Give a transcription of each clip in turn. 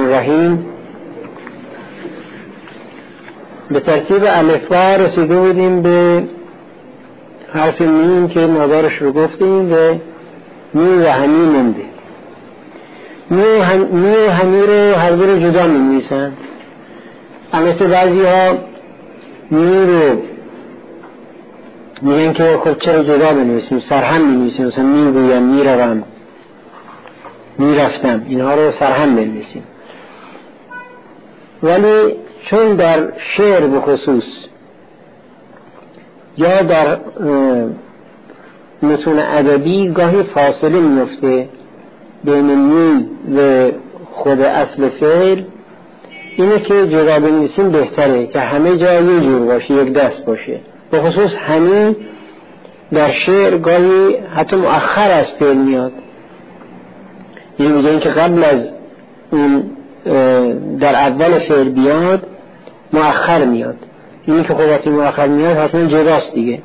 الرحیم. به ترتیب الفبا رسیده بودیم به حرف میم که مقدارش رو گفتیم و می و همی مونده. می و همی رو هر دو رو جدا می نویسن. البته بعضی ها می رو میگن که خب چرا جدا بنویسیم، سرهم می نویسیم، مثلا می گویم، می روم، می رفتم، اینها رو سرهم بنویسیم. ولی چون در شعر به خصوص یا در متون ادبی گاهی فاصله میفته بین می و خود اصل فعل، اینه که جدا بنویسیم بهتره که همه جا یه جور باشه، یک دست باشه. به خصوص همین در شعر گاهی حتی مؤخر از فعل میاد، یعنی میگن که قبل از اون در اول فعل بیاد مؤخر میاد. اینی که خب وقتی مؤخر میاد حتما جداست دیگه.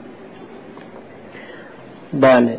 بله.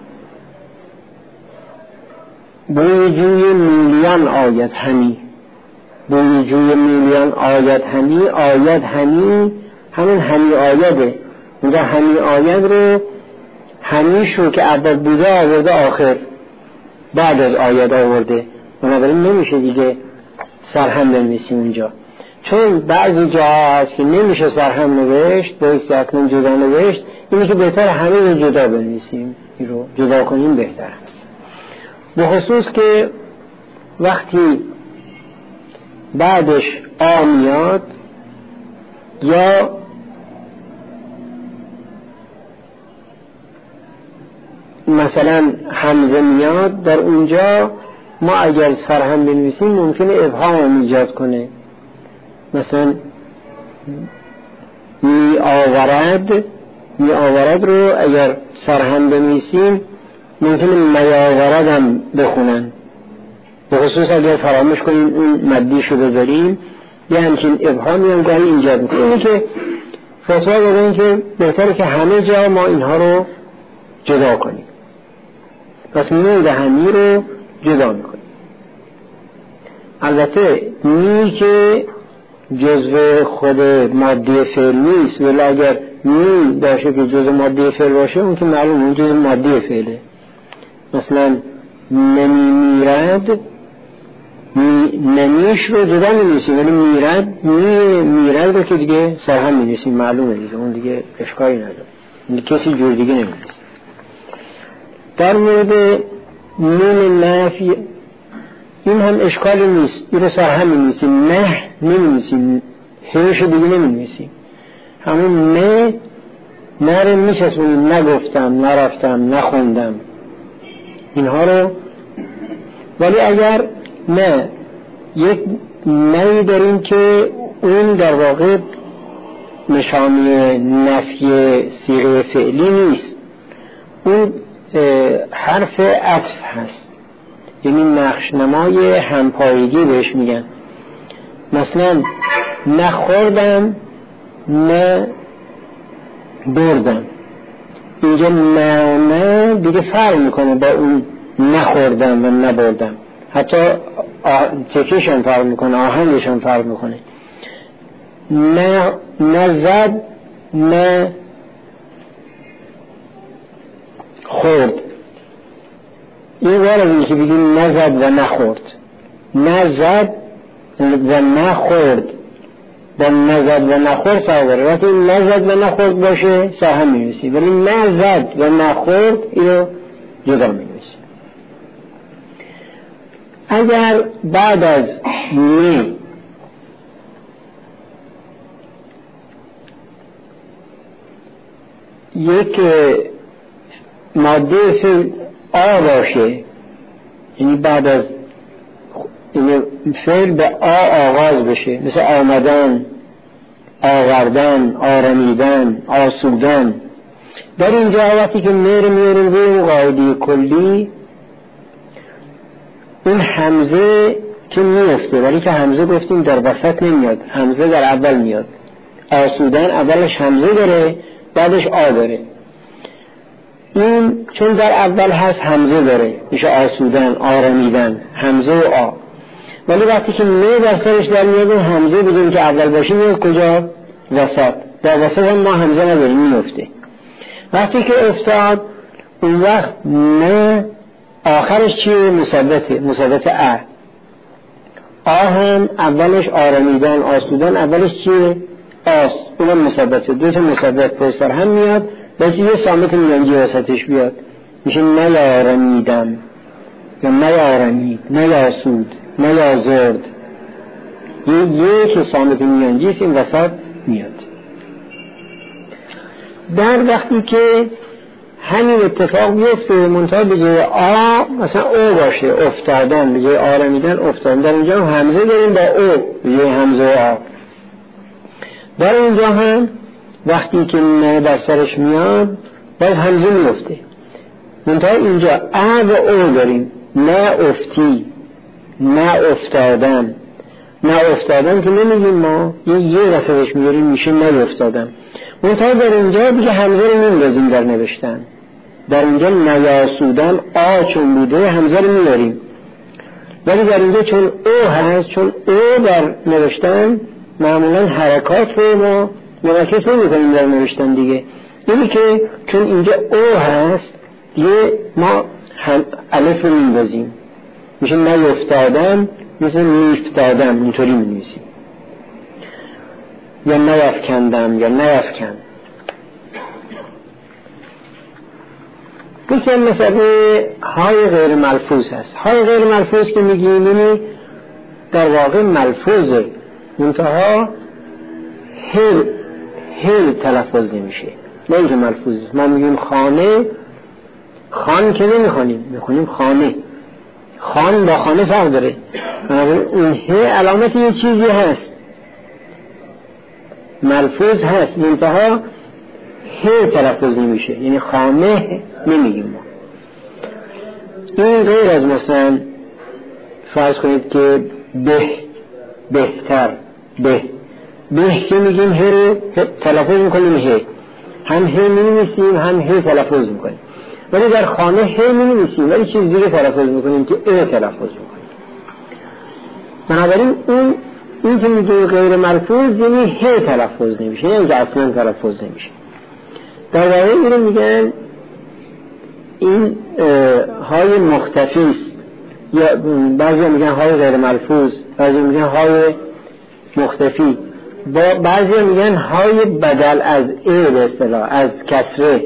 بوی جوی میلیان آید همی، بوی جوی میلیان آید همی، آید همی همون همی آیده. اونجا همی آید رو همیش رو که اول بوده آورده آخر، بعد از آید آورده، بنابراین نمیشه دیگه سرهم بنویسیم اونجا. چون بعضی جاها هست که نمیشه سرهم نوشت، بایستی اکنون جدا نوشت، اینه که بهتر همه رو جدا بنویسیم، این رو جدا کنیم بهتر هست. به خصوص که وقتی بعدش آ میاد یا مثلا همزه میاد، در اونجا ما اگر سرهم بنویسیم ممکنه ابهام ایجاد کنه. مثلا می آورد رو اگر سرهم بنویسیم ممکنه میآورد هم بخونن، به خصوص اگر فراموش کنیم اون مدیشو بذاریم یه همچین ابهامی هم گاهی ایجاد میکنه. اینه که فتوا دادن که بهتره که همه جا ما اینها رو جدا کنیم. پس می و همی رو جدا میکنیم. البته می که جزو خود ماده فعل نیست، ولی اگر می باشه که جزو ماده فعل باشه اون که معلوم اون جزو ماده فعله. مثلا نمی میرد، نمیش رو جدا نمیسیم، ولی میرد رو که دیگه سرهم می‌نویسیم، معلومه دیگه، اون دیگه اشکالی نداره، این کسی جور دیگه نمی‌نویسه. در مورد نون نفی این هم اشکالی نیست، این رو سرهم می‌نویسیم، نه نمی‌نویسیم، هیچ دیگه نمی‌نویسیم، همون نه رو می‌چسبونیم، نگفتم، نرفتم، نخوندم، اینها رو. ولی اگر نه یک نهی داریم که اون در واقع نشانی نفی صیغه فعلی نیست، اون حرف عطف هست، یعنی نقش نمای همپایگی بهش میگن. مثلا نخوردم نه بردم، اینجا نه دیگه فرق میکنه با اون نخوردم و نبردم، حتی تکیشم فرق میکنه، آهنگشم فرق میکنه. نه زد نه خورد، این وارد اینه که بگیم نزد و نخورد، نزد و نخورد با نزد و نخورد فرق داره. وقتی نزد و نخورد باشه سرهم می‌نویسیم، ولی نزد و نخورد اینو جدا می‌نویسیم. اگر بعد از می یک ماده فعل آ باشه، یعنی بعد از فعل به آ آغاز بشه، مثل آمدن، آوردن، آرمیدن، آسودن، در اینجا وقتی که میر میاریم روی قاعده کلی، اون همزه که میفته، ولی که همزه گفتیم در وسط نمیاد، همزه در اول میاد. آسودن اولش همزه داره، بعدش آ داره. این چون در اول هست همزه داره، میشه آسودن، آرمیدن، همزه و آ. ولی وقتی که نه در سرش در میاد همزه بدون که اول باشه میاد کجا؟ وسط. در وسط هم ما همزه نداریم میفته. وقتی که افتاد اون وقت نه آخرش چیه؟ مثبت ا هم اولش آرمیدن آسودن اولش چیه؟ آس. اونم مثبته. دو تا مثبت پشت سر هم میاد بس یه صامت میانجی وسطش بیاد میشه نیارمیدم یا نیارمید نیاسود نیازرد. یک صامت میانجیست این وسط میاد. در وقتی که همین اتفاق بیفته منتها به جای آ مثلا او باشه افتادن، به جای آرمیدن افتادن، در اینجا همزه داریم با او به جای همزه آ. در اینجا هم وقتی که نه در سرش میاد باز همزه میفته منتها اینجا ا و او داریم. نه افتی نه افتادن. نه افتادن که نمیگیم ما یه وسطش میاریم میشه نه افتادن. منتها در اینجا دیگه همزه رو نمی‌ذاریم در نوشتن. در اینجا نیاسودن آ چون بوده همزه رو میاریم ولی در اینجا چون او هست چون او در نوشتن معمولا حرکات رو ما منعکس نمی‌کنیم در نوشتن دیگه. یعنی که چون اینجا او هست دیگه ما الف رو می‌ذاریم میشه نیفتادن مثل نیفتادن اینطوری می‌نویسیم یا نیفکندم یا نیفکن. یکی هم مسئله های غیر ملفوظ هست. های غیر ملفوظ که میگیم اینی در واقع ملفوظه منتها هل تلفظ نمیشه نه اینکه ملفوظ. ما میگیم خانه خان که نمیخونیم میخونیم خانه. خان با خانه فرق داره. اون ه علامت یه چیزی هست ملفوظ هست منتها ه تلفظ نمیشه یعنی خانه نمیگیم ما. این غیر از مثلا فرض کنید که بهتر به که میگیم ه رو تلفظ میکنیم ه هم ه می‌نویسیم هم ه تلفظ میکنیم ولی در خانه ه می‌نویسیم ولی چیز دیگه تلفظ میکنیم که ا تلفظ میکنیم. بنابراین این که میگه غیر ملفوظ یعنی ه تلفظ نمیشه یعنی که اصلا تلفظ نمیشه. در واقع اینو میگن این های مختفی است یا بعضی میگن های غیر ملفوظ بعضی میگن های مختفی بعضی میگن های بدل از ا به اصطلاح از کسره.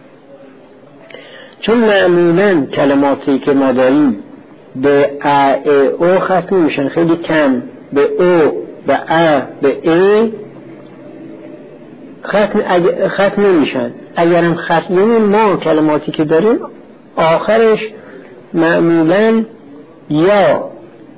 چون معمولا کلماتی که ما داریم به ا او ختم میشن خیلی کم به او به ا به ای ختم نمیشن. اگرم ختم نمیم ما کلماتی که داریم آخرش معمولا یا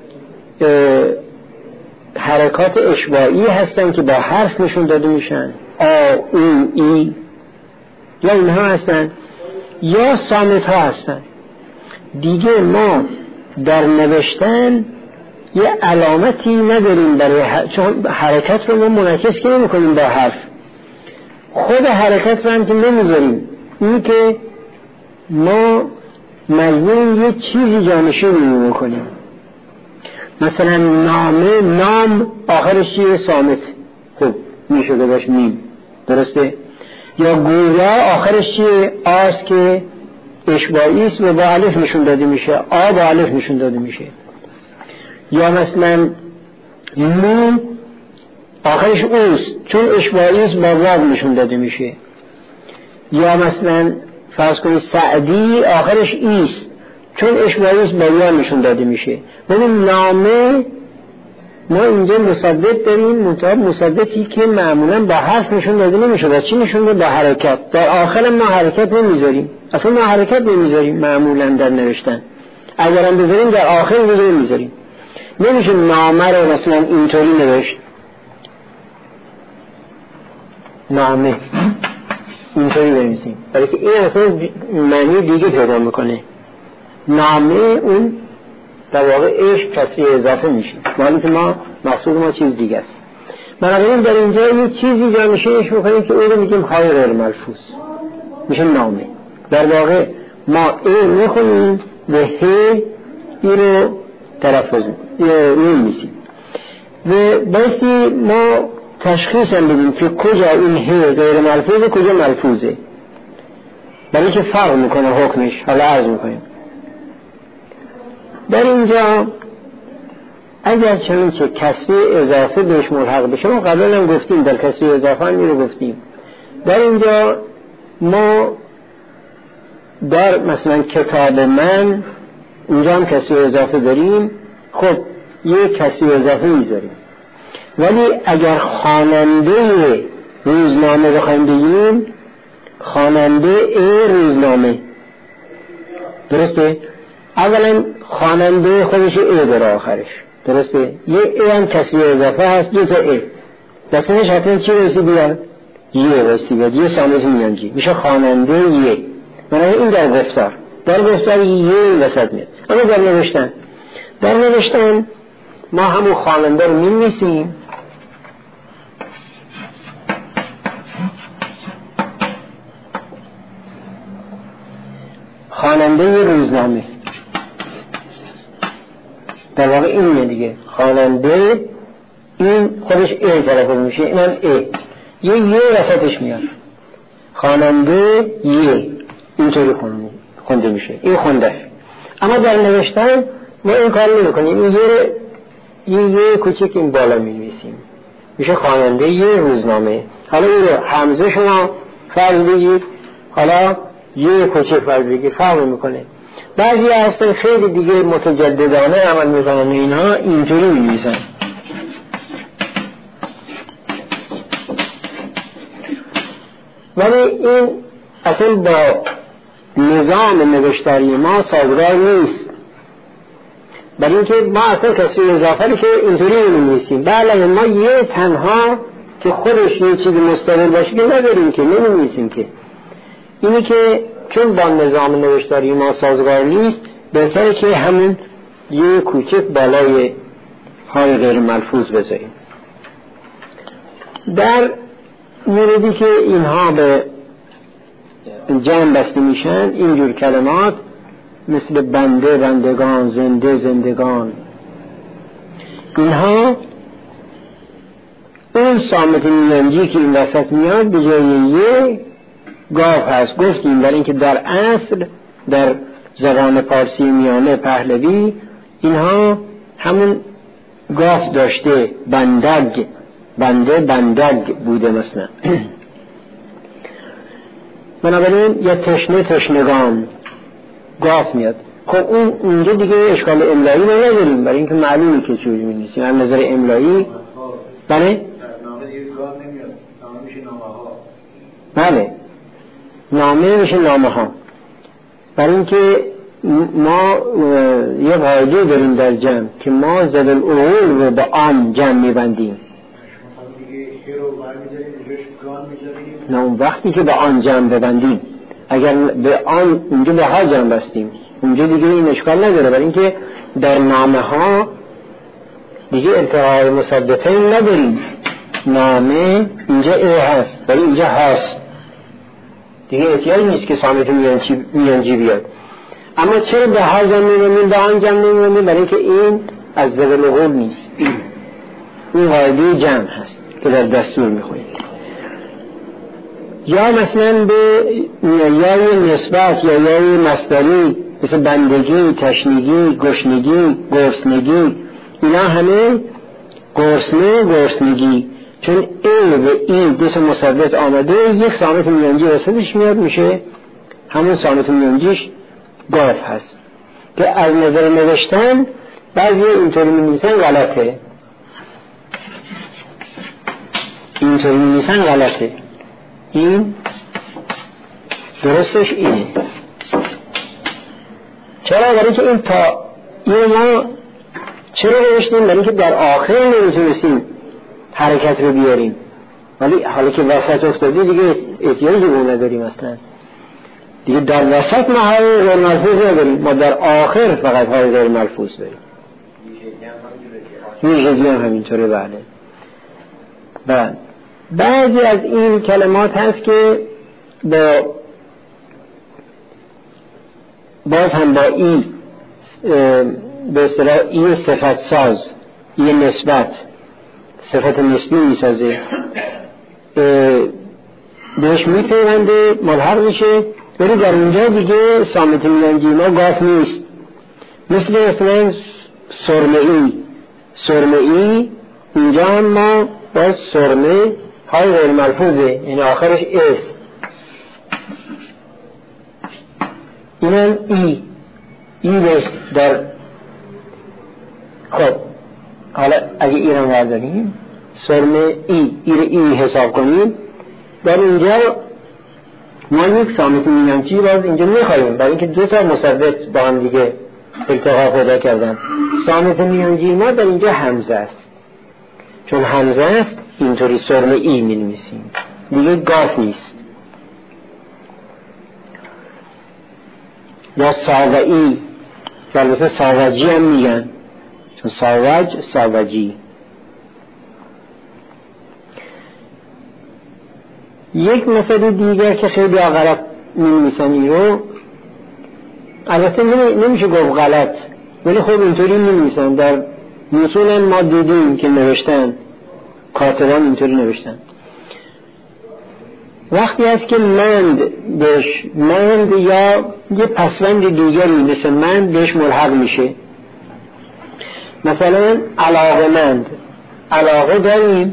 حرکات اشباعی هستن که با حرف نشون داده میشن آ او ای یا اینها هستن یا صامت ها هستن. دیگه ما در نوشتن یه علامتی نداریم برای چون حرکت رو ما منعکس که نمی‌کنیم با حرف. خود حرکت رو هم که نمیذاریم این که ما مجبوریم یه چیزی جانشین میکنیم. مثلا نامه نام آخرش چیه؟ صامت. خب میشده باش میم درسته؟ یا گویا آخرش چیه؟ آس که اشباعی است و با الف نشون داده میشه آ با الف نشون داده میشه. یا مثلا مو آخرش اوست چون اشباعی است با واو نشون داده میشه. یا مثلا فرض کنید سعدی آخرش ایست چون اشباعی است با یا نشون داده میشه. ببین نامه ما اینجا مثبت داریم منتها مثبتی که معمولا با حرف نشون داده نمیشه با چی نشون داده؟ با حرکت. در آخر ما حرکت نمیذاریم اصلا ما حرکت نمیذاریم معمولا در نوشتن. اگرم بذاریم در آخر نمیذاریم. نمیشه نامه رو مثلا اینطوری نوشت نامه اینطوری بنویسیم برای که این اصلا معنی دیگه پیدا میکنه. نامه اون در واقع عشق کسی اضافه میشه مالی که ما مقصود ما چیز دیگه است. بنابراین در اینجا یه چیزی جانشینش میکنیم که اون رو میگیم های غیر ملفوظ میشه نامه. در واقع ما ای میخونیم و هی ای رو تلفظ نمی‌نویسیم و بایستی ما تشخیص هم بدیم که کجا این ه غیر ملفوظه کجا ملفوظه، برای که فرق میکنه حکمش. حالا عرض میکنیم در اینجا اگر چنین چه کسری اضافه بهش ملحق بشه، ما قبلا هم گفتیم در کسری اضافه هم میره گفتیم، در اینجا ما در مثلا کتاب من اونجا هم کسری اضافه داریم، خب یک کسری اضافه میذاریم، ولی اگر خواننده روزنامه بخوایم بگیم خواننده روزنامه، درسته؟ اولا خواننده خودش داره آخرش، درسته؟ یه هم کسری اضافه هست، دو تا دستش حتما چی رسی بیاد؟ رسی بیاد، یه سامت میانجی میشه خواننده من این در گفتار وسط میاد. اما در نوشتن ما همون خواننده رو می‌نویسیم، خواننده روزنامه، در واقع اینه دیگه، خواننده این خودش تلفظ میشه، اینم یه وسطش میاد، خواننده اینطوری خونده میشه، این خونده. اما در نوشتن ما این کار نمی‌کنیم، یه کوچک این بالا می‌نویسیم، میشه خواننده روزنامه. حالا این رو همزه شما فرض بگید، حالا یه کوچک فرض بگید، فرق میکنه. بعضی هستن خیلی دیگه متجددانه عمل میکنن، اینها اینطوری می‌نویسن، ولی این اصلا با نظام نوشتاری ما سازگار نیست، برای اینکه ما اصلا کسی اضافه رو که اینطوری نمی‌نویسیم. بله ما یه تنها که خودش یه چیز مستقل باشه که نداریم، که نمی‌نویسیم، که اینی که چون با نظام نوشتاری ما سازگار نیست، بهتره که همون یه کوچک بالای های غیر ملفوظ بذاریم. در موردی که اینها به جمع بسته میشن، اینجور کلمات مثل بنده بندگان، زنده زندگان، اینها اون صامت میانجی که این وسط میاد به جای یه گاف هست. گفتیم برای اینکه در اصل در زبان پارسی میانه پهلوی اینها همون گاف داشته، بندگ، بنده بندگ بوده مثلا. بنابراین یا تشنه تشنگان گاف میاد. خب اونجا دیگه اشکال املایی نداریم، برای اینکه معلومه که چجوری می‌نویسیم از نظر املایی. بله نامه دیگه گاف نمیاد، نامه میشه نامه ها. بله نامه میشه نامه ها، برای اینکه ما یه قاعده داریم در جمع که ما زد الاول رو به آن جمع میبندیم. نه اون وقتی که به آن جمع ببندیم، اگر به آن اونجا به ها جمع بستیم اونجا دیگه این اشکال نداره، برای اینکه در نامه ها دیگه التقاء مثبتین نداریم. نامه اینجا هست ولی اینجا هست، دیگه احتیاج نیست که صامت میانجی بیاد. اما چرا به ها جمع میبندیم به آن جمع نمیبندیم؟ برای اینکه این از زبل قول نیست، این قاعده جمع هست که در دستور میخونیم. یا مثلا به یای نسبت یا یای مصدری مثل بندگی، تشنگی، گشنگی، گرسنگی، اینا همه گرسنه، گرسنگی، چون ای و این دو تا مثبت آمده یک صامت میانجی وسطش میاد، میشه همون صامت میانجیش گاف هست که از نظر نوشتن بعضی اینطوری می‌نویسن غلطه، اینطوری می‌نویسن غلطه، این درستش اینه. چرا؟ برای که این تا این ما چرا نوشتیم؟ برای که در آخر نمیتونستیم حرکت رو بیاریم، ولی حالا که وسط افتادی دیگه احتیاجی به اون نداریم اصلا، دیگه در وسط ما های غیر ملفوظ نداریم، ما در آخر فقط های غیر ملفوظ داریم. میشگی هم همینطوره. بله بعضی از این کلمات هست که باز هم با این به اصطلاح این صفت ساز، این نسبت صفت نسبی میسازه، بهش میپیونده، ملحق میشه، ولی در اونجا دیگه صامت میانجیما گاف نیست. مثلا سرمه‌ای اینجا هم ما باز سرمه های غیر ملفوظه، یعنی آخرش اس، اینم ای بهش در. خب حالا اگه ایران برداریم سرمه ای حساب کنیم، در اینجا ما یک صامت میانجی باز اینجا میخواهیم، برای اینکه دو تا مثبت با هم دیگه التقا پیدا کردن. صامت میانجی ما در اینجا همزه است، چون همزه است اینطوری سرمه ای می نویسیم، دیگه گاف نیست. یا ساوعی، البته ساوجی هم میگن، چون ساوجی. یک مسئله دیگر که خیلی غلط می‌نویسن این رو، البته نمیشه گفت غلط، ولی خب اینطوری می‌نویسن. در متون ما دیدیم که نوشتن، کاتبان اینطوری نوشتن. وقتی هست که مند یا یه پسوند دیگری مثل مند بهش ملحق میشه، مثلا علاقه داریم،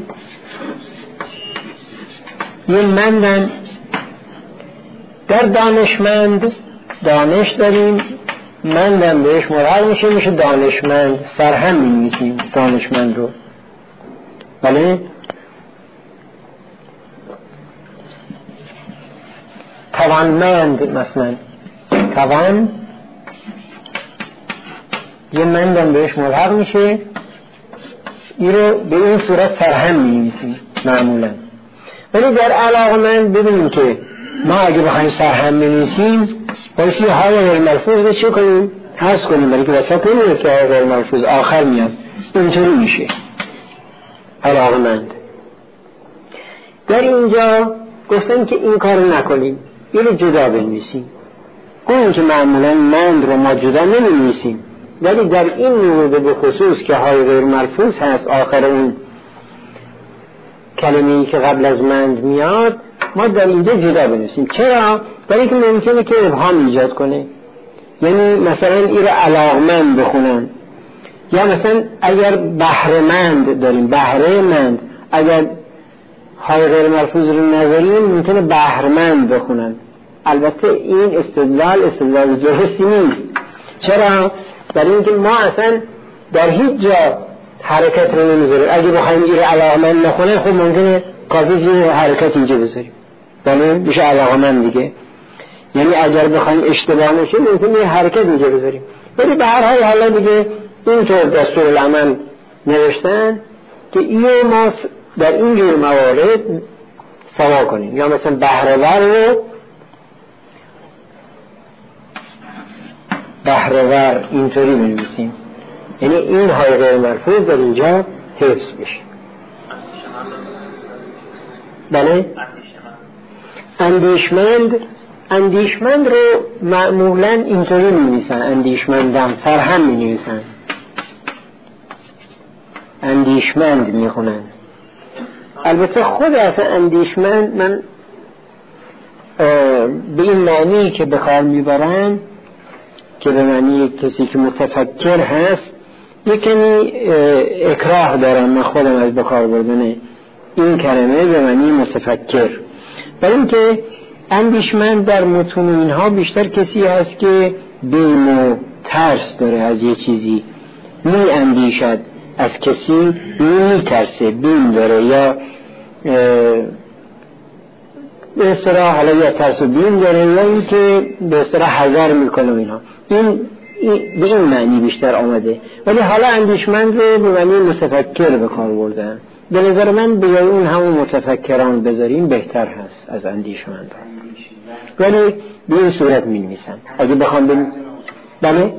یه مندن. در دانش داریم، مندن بهش ملحق میشه دانشمند، سرهم می‌نویسیم دانشمند رو. بله. توانمند، مثلا توان یه مندن بهش ملحق میشه، این رو به این صورت سرهم می‌نویسیم معمولا. ولی در علاقمند ببینیم که ما اگه بخوایم سرهم بنویسیم باید یه های غیر ملفوظ رو چه کنیم؟ حذف کنیم، برای که وسط نمیاد که های غیر ملفوظ آخر میاد، اینطوری میشه علاقمند. در اینجا گفتن که این کار نکنیم، این رو جدا بنویسیم. گفتن که معمولا مند رو ما جدا نمی‌نویسیم، ولی در این مورد به خصوص که های غیر ملفوظ هست آخر اون کلمه‌ای که قبل از مند میاد، ما در اینجا جدا بنویسیم. چرا؟ برای اینکه ممکنه که ابهام ایجاد کنه. یعنی مثلا این رو علاقمند بخونن، یا مثلا اگر بهره‌مند داریم، بهره‌مند، اگر های غیر ملفوظ رو نذاریم ممکنه بهره‌مند بخونن. البته این استدلال درستی نیست. چرا؟ برای اینکه ما اصلا در هیچ جا حرکت رو نمیذاریم. اگه بخوایم این علاقمند نخونه، خب ممکنه کافی یه حرکت اینجا بذاریم، بله میشه علاقمند دیگه. یعنی اگر بخوایم اشتباه نشه ممکنه یه حرکت اینجا بذاریم. ولی به هر حال حالا دیگه اینطور دستورالعمل نوشتن که اینو ما در اینجور موارد سوا کنیم. یا مثلا بهره‌ور اینطوری بنویسیم، یعنی این های غیر ملفوظ در اینجا حفظ بشه. بله. اندیشمند رو معمولا اینطوری می‌نویسن، اندیشمندم سرهم می‌نویسن، اندیشمند میخونن. البته خود اصلا اندیشمند من به این معنی که به کار میبرن که به معنی کسی که متفکر هست، یکنی اکراه دارم من خودم از به کار بردن این کلمه به معنی متفکر. برای اینکه اندیشمند در متون اینها بیشتر کسی هست که بیم و ترس داره از یه چیزی، می اندیشد از کسی، می ترسه، بیم داره، یا به اصطلاح حالا یا ترس و بیم داره، یا این که به اصطلاح حذر میکنه اینها. این به این معنی بیشتر آمده. ولی حالا اندیشمند رو به معنی متفکر به کار بردن. به نظر من به اون همون متفکران بذاریم بهتر هست از اندیشمند. ولی به این صورت می نویسن. اگه بخوام بله؟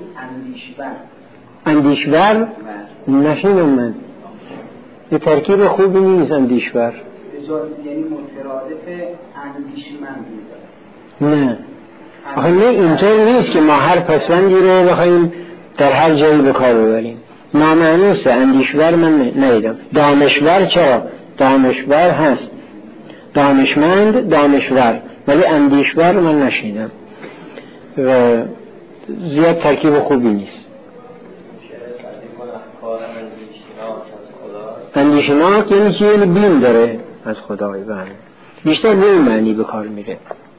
اندیشور نشینم من یه ترکیب خوبی نیست اندیشور، یعنی مترادف اندیشمند. نه آخه نه اینطور نیست که ما هر پسوندی رو بخوایم در هر جایی به کار ببریم. نامانوسه. اندیشور من ندیدم. دانشور چرا؟ دانشور هست، دانشمند، دانشور، ولی اندیشور من نشیدم و زیاد ترکیب خوبی نیست. اندیشناک یعنی چی؟ یعنی بیم داره از خدای. بله، بیشتر به این معنی به کار میره.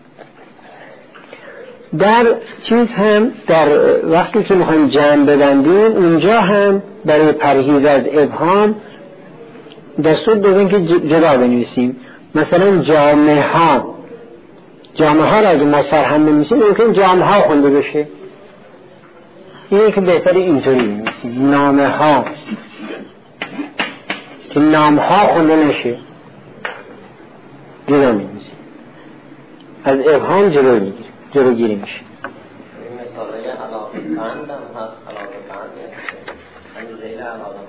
در چیز هم در وقتی که میخوایم جمع ببندیم اونجا هم برای پرهیز از ابهام دستور دادن که جدا بنویسیم. مثلا جامعه ها را اگه ما سرهم بنویسیم ممکن جامعه ها خونده بشه، اینه که بهتر اینطوری بنویسیم نامه ها، که نام ها خونده نشه، جدا بنویسیم، از ابهام جلوگیری میشه. مثالای علاقه بند هم هست، علاقه بند همین غیر علاقه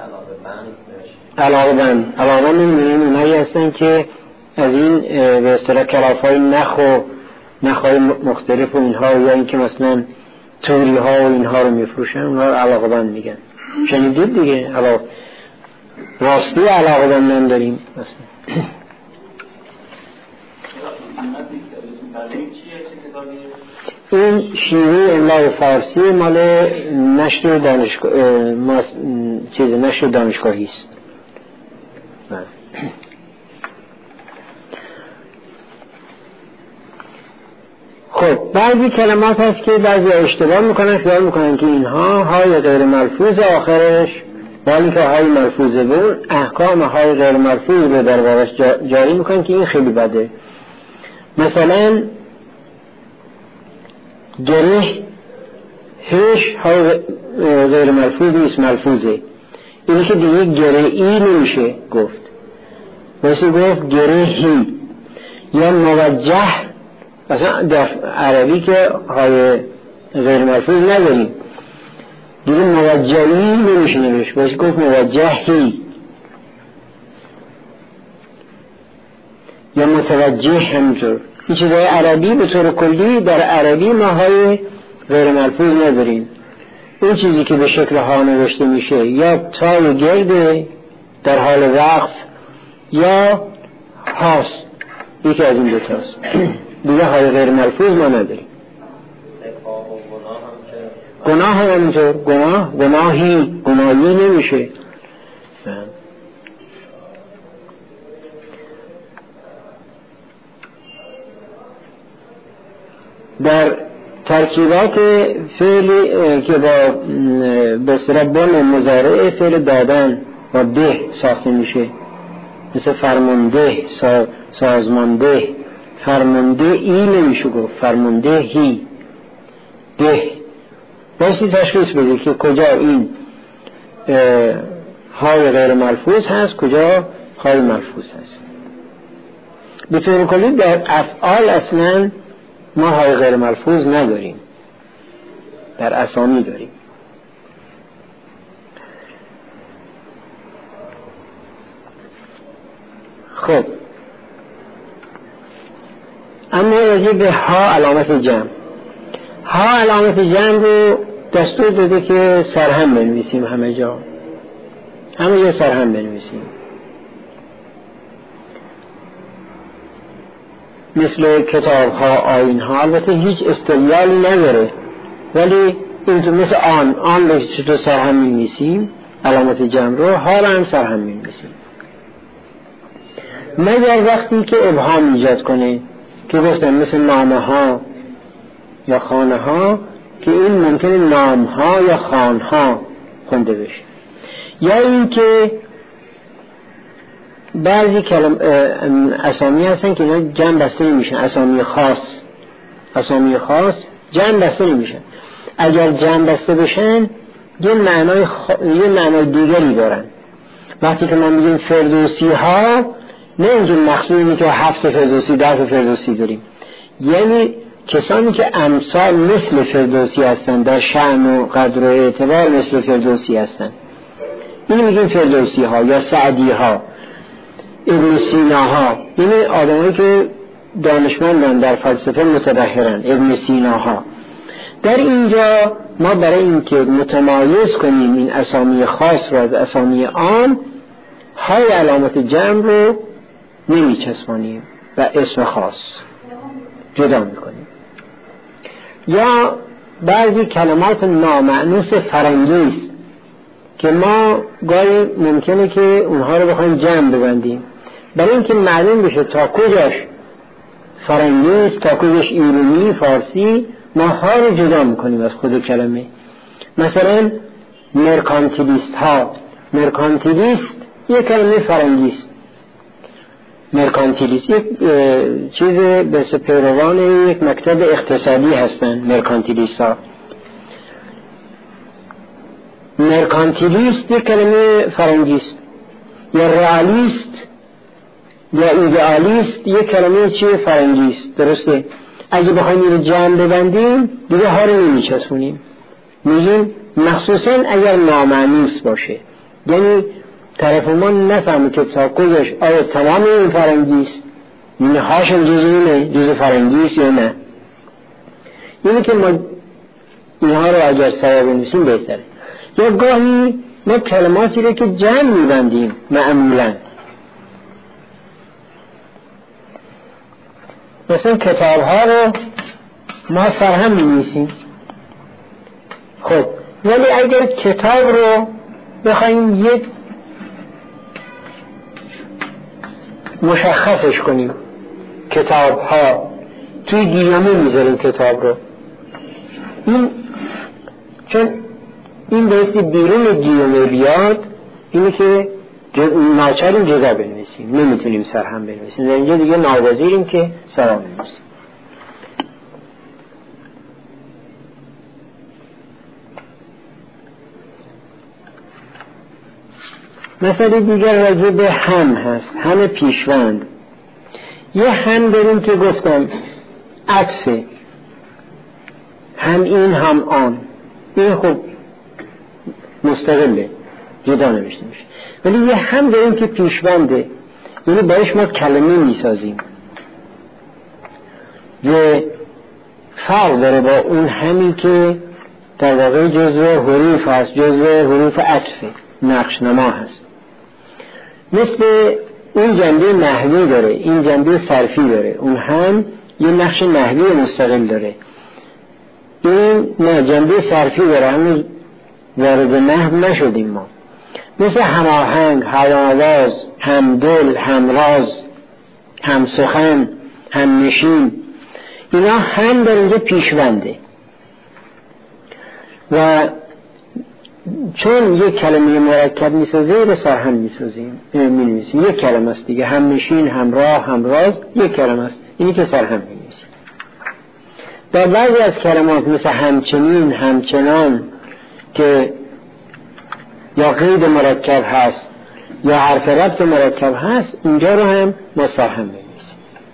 بند علاقه بند میبینیم اونهایی هستن که از این به اصطلاح کلافهای نخهای مختلف و اینها، یا این که مثلا توری ها و اینها رو میفروشن اونها رو علاقه بند میگن. شنیدید دیگه؟ راستی علاقه بند هم داریم مثلا. این شیوه املای فارسی مال نشر دانشگاهی است. خب بعضی کلمات هست که بعضی اشتباه میکنن، خیال میکنن که اینها های غیر ملفوظ آخرش، ولی که های ملفوظه بود احکام های غیر ملفوظ رو در واقعش جاری میکنن که این خیلی بده. مثلا گره هش های غیر ملفوظ نیست، ملفوظه. اینی که دیگه گره ای نمیشه گفت، مثل گفت گره هی. یا موجه، مثلا در عربی که های غیر ملفوظ نداریم دیگه موجهی نمیشه نمیشه، مثل گفت موجهی. یا متوجه همینطور. این چیزهای عربی به طور کلی در عربی ما های غیر ملفوظ نداریم. اون چیزی که به شکل ها نوشته میشه یا تای گرده در حال وقف یا هاست، یکی از این دوتاست. دیگه های غیر ملفوظ ما نداریم. گناه هم همینطور، گناهی نمیشه. در ترکیبات فعلی که با بسربان مضارع فعل دادن و به ساخته میشه، مثل فرمانده، سازمانده. فرمانده ای نمیشه گفت، فرمانده هی. ده بایستی تشخیص بده که کجا این های غیر ملفوظ هست، کجا های ملفوظ هست. به طور کلی در افعال اصلا ما های غیر ملفوظ نداریم، در اسامی داریم. خب اما راجع به ها علامت جمع، ها علامت جمع رو دستور داده که سرهم بنویسیم، همه جا سرهم بنویسیم. مثل کتاب ها، آیین ها، البته هیچ استدلالی نداره، ولی این تو مثل آن رو چطور سرهم می‌نویسیم، علامت جمع رو، ها رو هم سرهم می‌نویسیم، مگر وقتی که ابهام ایجاد کنه، که گفتم مثل نامه ها یا خانه ها که این ممکنه نام ها یا خان ها خونده بشه. یا این که بعضی اسامی هستن که اینا جمع بسته نمیشن، اسامی خاص جمع بسته نمیشن. اگر جمع بسته بشن یه معنای دیگری دارن. وقتی که ما میگیم فردوسی ها، نه اینکه مقصود اینه که 7 فردوسی 10 فردوسی داریم، یعنی کسانی که امثال مثل فردوسی هستن، در شأن و قدر و اعتبار مثل فردوسی هستن، این میگیم فردوسی ها یا سعدی ها، ابن سینا ها. این آدمایی که دانشمندن در فلسفه متبحرن، ابن سینا ها. در اینجا ما برای اینکه متمایز کنیم این اسامی خاص رو از اسامی عام، های علامت جمع رو نمیچسبانیم و اسم خاص جدا میکنیم. یا بعضی کلمات نامأنوس فرنگی است که ما گاهی ممکنه که اونها رو بخوایم جمع ببندیم، برای اینکه معلوم بشه تا کجاش فرنگی است تا کجاش ایرانی فارسی، ما ها رو جدا میکنیم از خود کلمه. مثلا مرکانتیلیست ها، مرکانتیلیست یک کلمه فرنگی است. مرکانتیلیست یک چیز به پیروان یک مکتب اقتصادی هستن مرکانتیلیست ها. مرکانتیلیست یک کلمه فرنگی است. یا رئالیست یا ایدئالیست یک کلمه چیه فرنگی است. درسته؟ اگه بخوایم این رو جمع ببندیم دیگه ها رو نمیچسبونیم، میگیم مخصوصا اگر نامعنوس باشه، یعنی طرف ما نفهمه که تا کجاش آیا تمام این فرنگی است، یعنی هاشم جز فرنگی است یا نه. یعنی که ما اینها رو اگر سوا بنویسیم بهتره. یا گاهی ما کلماتی رو که جمع میبندیم معمولا، مثلا کتاب ها رو ما سرهم می‌نویسیم. خب ولی اگر کتاب رو بخوایم یک مشخصش کنیم، کتاب ها توی گیامه میذاریم کتاب رو، این چون این بایستی بیرون گیامه بیاد، اینه که ناچاریم جدا بنویسیم، نمیتونیم سرهم بنویسیم، در اینجا دیگه ناگزیریم که سرهم بنویسیم. مثلا دیگر راجع به هم هست، هم پیشوند. یه هم داریم که گفتم عطفه، هم این هم آن، این خب مستقله جدا نوشته میشه. ولی یه هم داریم که پیشوانده، یعنی باش ما کلمه میسازیم و فرق داره با اون همی که در واقع جزو حروف هست، جزو حروف عطفه، نقش نما هست. مثل اون جنبه نحوی داره، این جنبه صرفی داره. اون هم یه نقش نحوی مستقل داره، این نه جنبه صرفی داره، هنوز وارد نحو نشدیم ما. مثل هماهنگ، هماواز، همدل، همراز، همسخن، همنشین، اینا هم در اینجا پیشونده و چون یک کلمه مرکب میسازه به سرهم میسازیم، مینویسیم. یک کلمه است دیگه، همنشین، همراه، همراز یک کلمه است، اینی که سرهم مینویسیم. در بعضی از کلمات مثل همچنین، همچنان که یا قید مرکب هست یا حرف ربط مرکب هست، اینجا رو هم ما سرهم مینویسیم.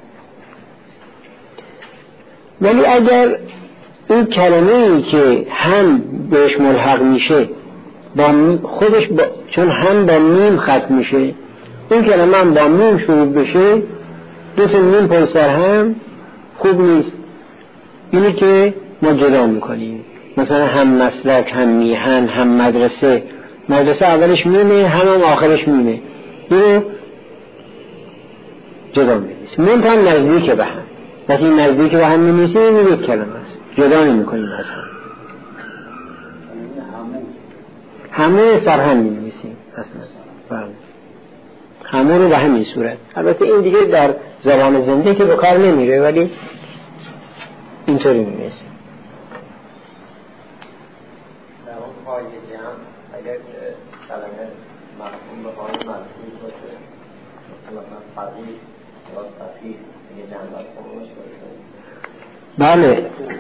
ولی اگر این کلمه‌ای که هم بهش ملحق میشه با خودش چون هم با میم ختم میشه، این کلمه هم با میم شروع بشه، دو تا میم پشت سر هم خوب نیست. اینی که ما جدا میکنیم. مثلا هم مسلک، هم میهن، هم مدرسه. مدرسه اولش میمه، هم آخرش میمه، اینو جدا میکنیم. منتها نزدیک به هم، وقتی نزدیک به هم میمیسیم این یک کلمه است، جدا نمیکنیم از هم. همه سرهم می‌نویسیم اصلا. همه رو به همین صورت. البته این دیگه در زبان زنده که به کار نمیره، ولی اینطوری می‌نویسیم. در اون قاعده جمع اگر کلمه مفهوم به حال مفهوم باشه، مثلا فقیه یا سفیه دیگه جمع مفهومش باشه.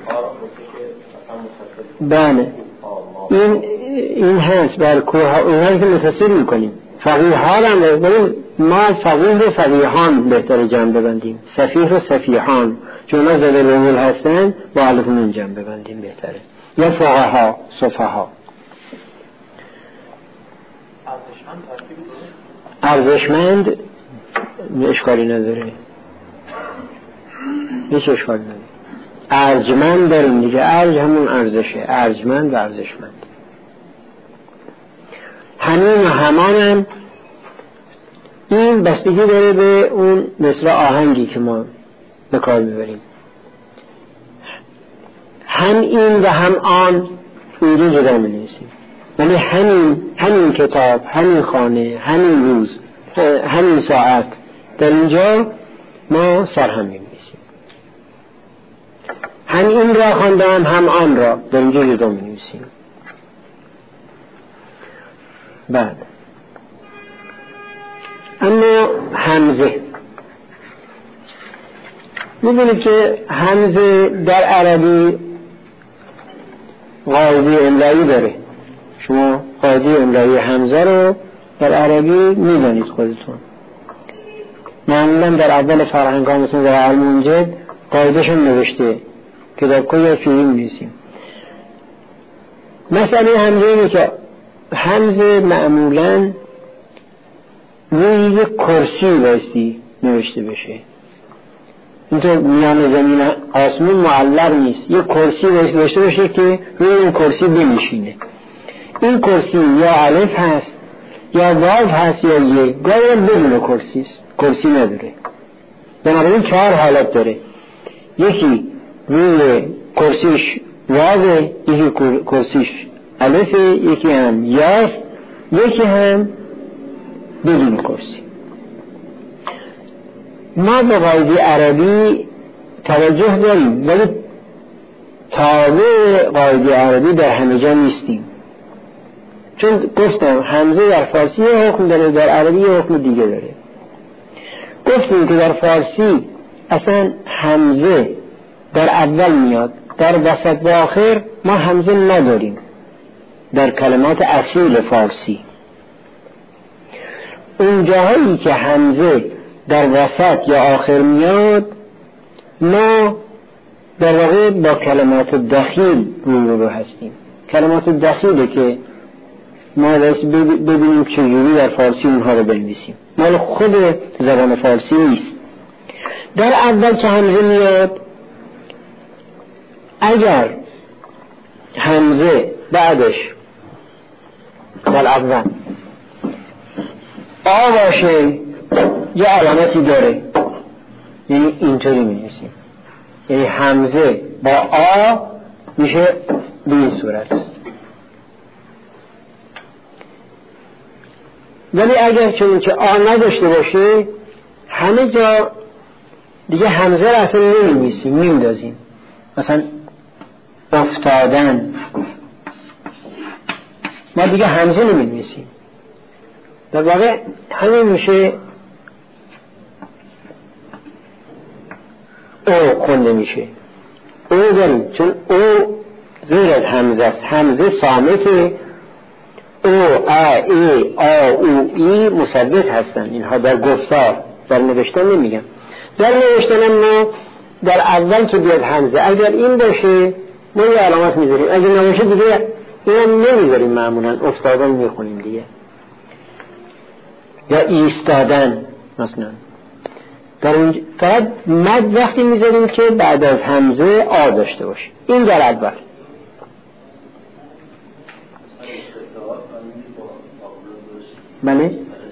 بله این هست. بر کوه اونهایی که متصل میکنیم فقیه ها هم بگیم، ما فقیه رو فقیهان بهتر جمع ببندیم، سفیه رو سفیهان، چون ها زده رمول هستن با الف نون جمع ببندیم بهتره. یا فقها، صفها. ارزشمند اشکالی نداره، هیچ اشکالی نداره. ارجمند داریم دیگه. ارج همون ارزشه، ارجمند و ارزشمند. همین و همانم این بستگی داره به اون مثل آهنگی که ما به کار میبریم. هم این و هم آن اینجا جدا می‌نویسیم، ولی همین کتاب، همین خانه، همین روز، همین ساعت، در اینجا ما سرهم می‌نویسیم. هم این را خواندم هم آن را، در اینجا جدا می‌نویسیم. بعد اما همزه، می‌بینید که همزه در عربی قاعده املایی داره. شما قاعده املایی همزه رو در عربی می‌دانید خودتون. معمولا در اول فرهنگ ها مثل در المنجد قاعدهشون نوشته که در کل فیلم نیستیم. مثلا همزه اینه که همزه معمولا روی یک کرسی بایستی نوشته بشه. اینطور میان زمین آسمون معلق نیست، یک کرسی بایستی داشته باشه که روی این کرسی بنشینه. این کرسی یا الف هست یا واو هست یا یه، گاهی هم بدون کرسی نداره. بنابراین 4 حالت داره. یکی روی کرسیش واوه، یکی کرسیش الفه، یکی هم یاست، یکی هم بدون کرسی. ما به قاعده عربی توجه داریم ولی تابع قاعده عربی در همه جا نیستیم. چون گفتم همزه در فارسی حکم داره، در عربی حکم دیگه داره. گفتیم که در فارسی اصلا همزه در اول میاد، در وسط و آخر ما همزه نداریم در کلمات اصیل فارسی. اون جاهایی که همزه در وسط یا آخر میاد ما در واقع با کلمات دخیل روبرو هستیم. کلمات دخیله که ما ببینیم چجوری در فارسی اونها رو بنویسیم، مال خود زبان فارسی نیست. در اول که همزه میاد، اگر همزه بعدش در اول آ باشه یه علامتی داره، یعنی اینطوری می‌نویسیم، یعنی همزه با آ میشه به این صورت. ولی اگر چون که آ نداشته باشه همه جا دیگه همزه را اصلا نمی‌نویسیم، می‌اندازیم. مثلا افتادن، ما دیگه همزه نمی‌نویسیم. در واقع همین میشه او خونده میشه. او داریم چون او غیر از همزه است. همزه صامته، او ای آ او ای مثبت هستن. اینها در گفتار، در نوشتن نمیگم. در نوشتن ما در اول که بیاد همزه اگر این باشه ما یه علامت میذاریم، اگر نباشه دیگه اینم نمیذاریم. معمولا افتادن میخونیم دیگه، یا ایستادن مثلا. در اون فقط مد وقتی میذاریم که بعد از همزه آ داشته باشه. این در اول. بله؟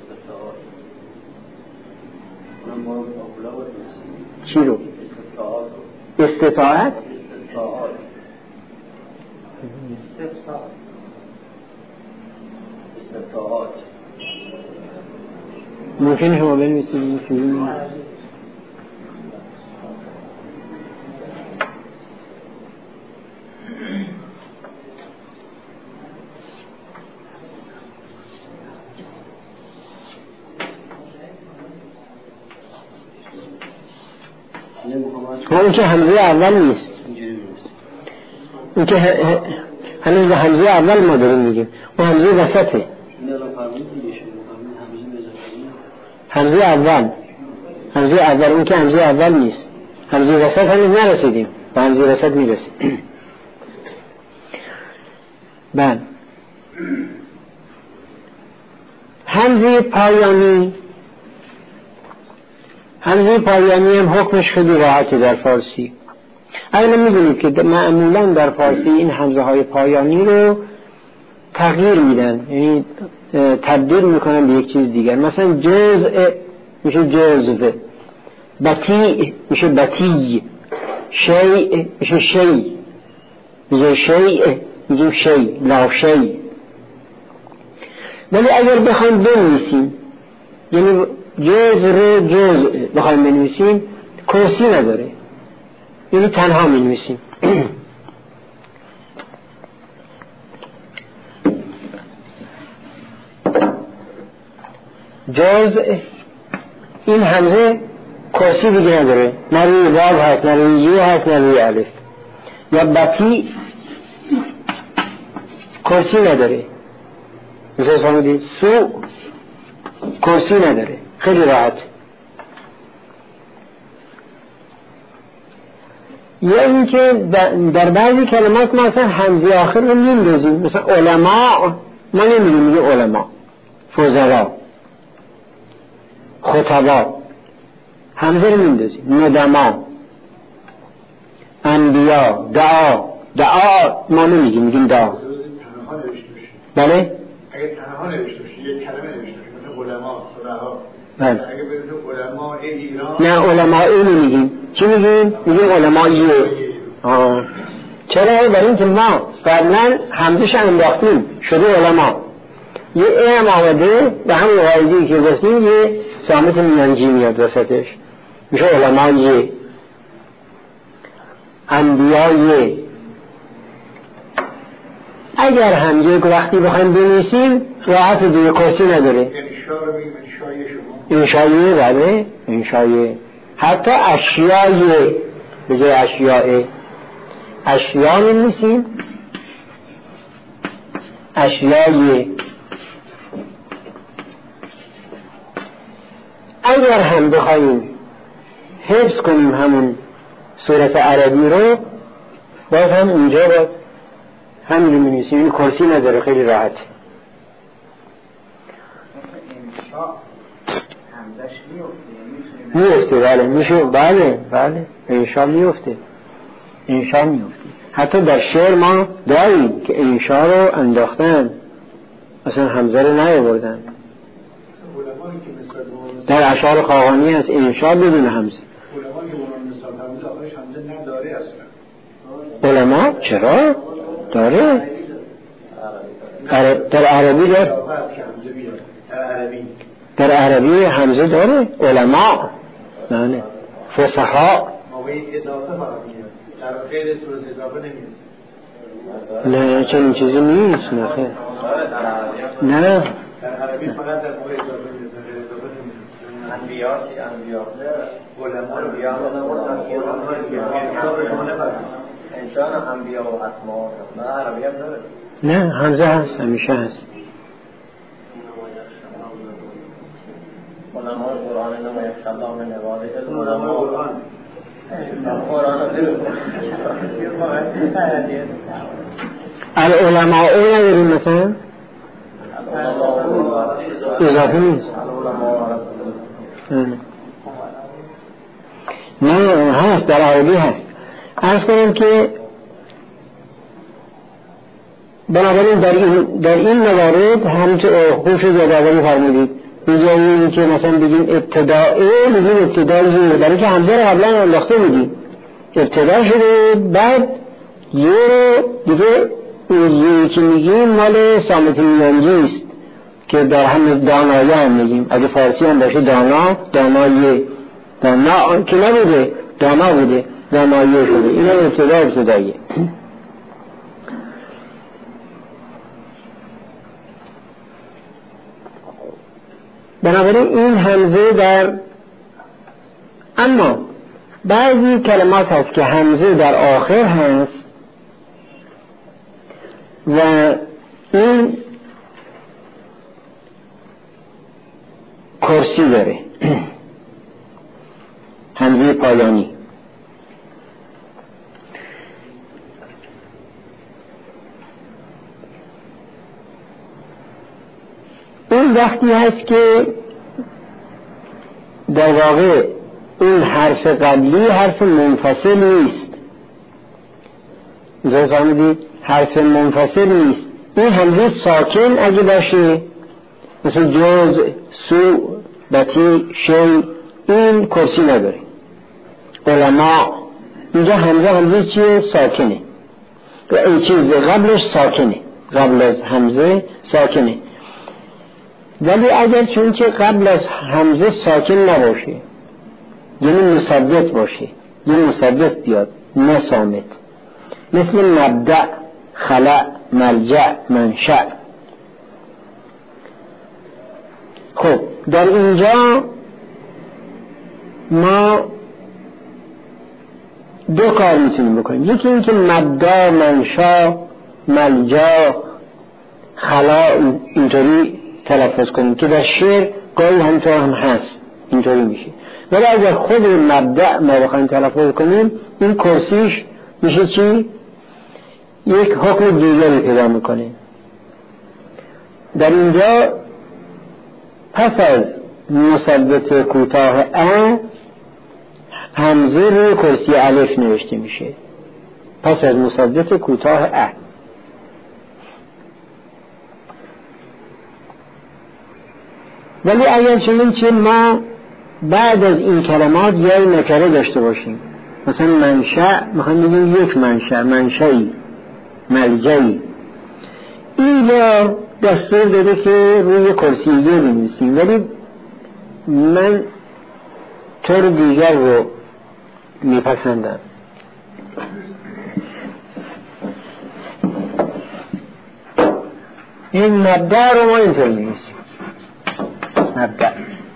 چی رو؟ استطاعت؟ ممکنه شما بنویسید این چیزی؟ اون که همزه اول نیست، اون که هنوز همزه اول ما داریم میگیم، اون همزه وسطه. همزه اول اون که همزه اول نیست. همزه وسط هنوز نرسیدیم، با همزه وسط میرسیم. بله. همزه پایانی هم حکمش خیلی راحته در فارسی. اولا میدونید که معمولا در فارسی این همزه های پایانی رو تغییر میدن، یعنی تبدیل میکنن به یک چیز دیگر. مثلا جزء میشه جزو، بطیء میشه بطیء، شیء میشه شیء، میشه شیء میگیم شیء، لا شیء. ولی اگر بخوایم بنویسیم، یعنی جزء رو جزء بخوایم بنویسیم، کرسی نداره، یعنی تنها بنویسیم. جزء این همزه کرسی دیگه نداره، نه روی واو هست، نه روی یه هست، نه روی الف. یا بطیء کرسی نداره، مثلا فهمیدید سو کرسی نداره، خیلی راحت. یا اینکه در بعضی کلمات ما اصلا همزه آخر رو میندازیم، مثلا علماء ما نمیگیم، میگه علماء، فضلا، خطبا، همزه رو میندازیم. ندما، انبیا، دعا ما نمیگیم، میگیم دعا. بله؟ اگه تنها نوشته باشی، یک کلمه نوشته باشی، مثل علما، صلحا، بله. اگه بگید علماء ایران، نه علماء نمیگیم. چی میگیم؟ میگیم علماییه. چرا؟ برای اینکه ما قبلا همزه‌ش انداختیم شده علما، یه ام آمده و همون قاعده‌ای که گفتیم یه صامت میانجی میاد وسطش، میشه علماییه، انبیاییه. اگر هم یک وقتی بخوایم بنویسیم راحت دیگه کرسی نداره. انشایه، بله انشایه. حتی اشیایه به جای اشیاء، اشیا می‌نویسیم، اشیایه. اگر هم بخوایم حفظ کنیم همون صورت عربی رو، باز هم اینجا باز همین رو می‌نویسیم، این کرسی نداره، خیلی راحت. میفته، بله میشه، بله انشا میفته، انشا میفته. حتی در شعر ما داریم که انشا رو انداختن، اصلا همزه رو نیاوردن. در اشعار خاقانی هست انشا بدون همزه. علما چرا؟ داره در عربی داره، در عربی همزه داره، علما، نه فصحا، نه چنین چیزی نیست، نه خیر، نه در عربی فقط در موقع اضافه انبیاء انسان انبیاء و اسماء، نه عربی هم داره، نه همزه هست، همیشه هست. علماء قرآن نما یخشالله من عباده، علماء قرآن العلماء نداریم مثلا اضافه نیست، نه هست، در عربی هست. عرض کنم که بنابراین در این موارد هم خوش یادآوری فرمودید، بجای این که مثلا بگیم ابتدائه بگیم ابتدائیه، برای که همزه رو قبلا انداخته بودیم، ابتدا شده، بعد یه رو دیگه یه که میگیم مال صامت میانجی است که در هم دانایه هم میگیم، اگه فارسی هم باشه دانایه، دانا که نبوده، دانا بوده، دانایه شده، این هم ابتداییه. بنابراین این همزه در، اما بعضی کلمات هست که همزه در آخر هست و این کرسی داره، همزه پایانی. این وقتی هست که در واقع این حرف قبلی حرف منفصل نیست، اینجا فهمیدید حرف منفصل نیست. این همزه ساکن اگه باشه مثل جز، سو، بتی، شی، این کرسی نداره. علماء اینجا همزه چیه؟ ساکنه و این چیز قبلش ساکنه، قبل از همزه ساکنه. ولی اگر چون که قبل از همزه ساکن نباشه یعنی مثبت باشه، یه مثبت بیاد نه صامت، مثل مبدأ، خلع، ملجأ، منشأ. خب در اینجا ما دو کار میتونیم بکنیم. یکی این که مبدأ، منشأ، ملجأ، خلع اینطوری تلفظ کنیم که در شعر گاهی همطور هم هست، اینطوری میشه. ولی اگر خود مبدأ ما بخوایم تلفظ کنیم این کرسیش میشه چی؟ یک حکم دیگری پیدا میکنه. در اینجا پس از مثبت کوتاه ا همزه روی کرسی الف نوشته میشه. پس از مثبت کوتاه ا. ولی اگر چنین که ما بعد از این کلمات یای نکره داشته باشیم، مثلا منشأ، میخوایم بگیم یک منشأ، منشئی، ملجئی، اینجا دستور داده که روی کرسی دیگه بنویسیم، ولی من طور دیگر رو میپسندم. این مبدأ رو ما اینطور می‌نویسیم، مبدأ،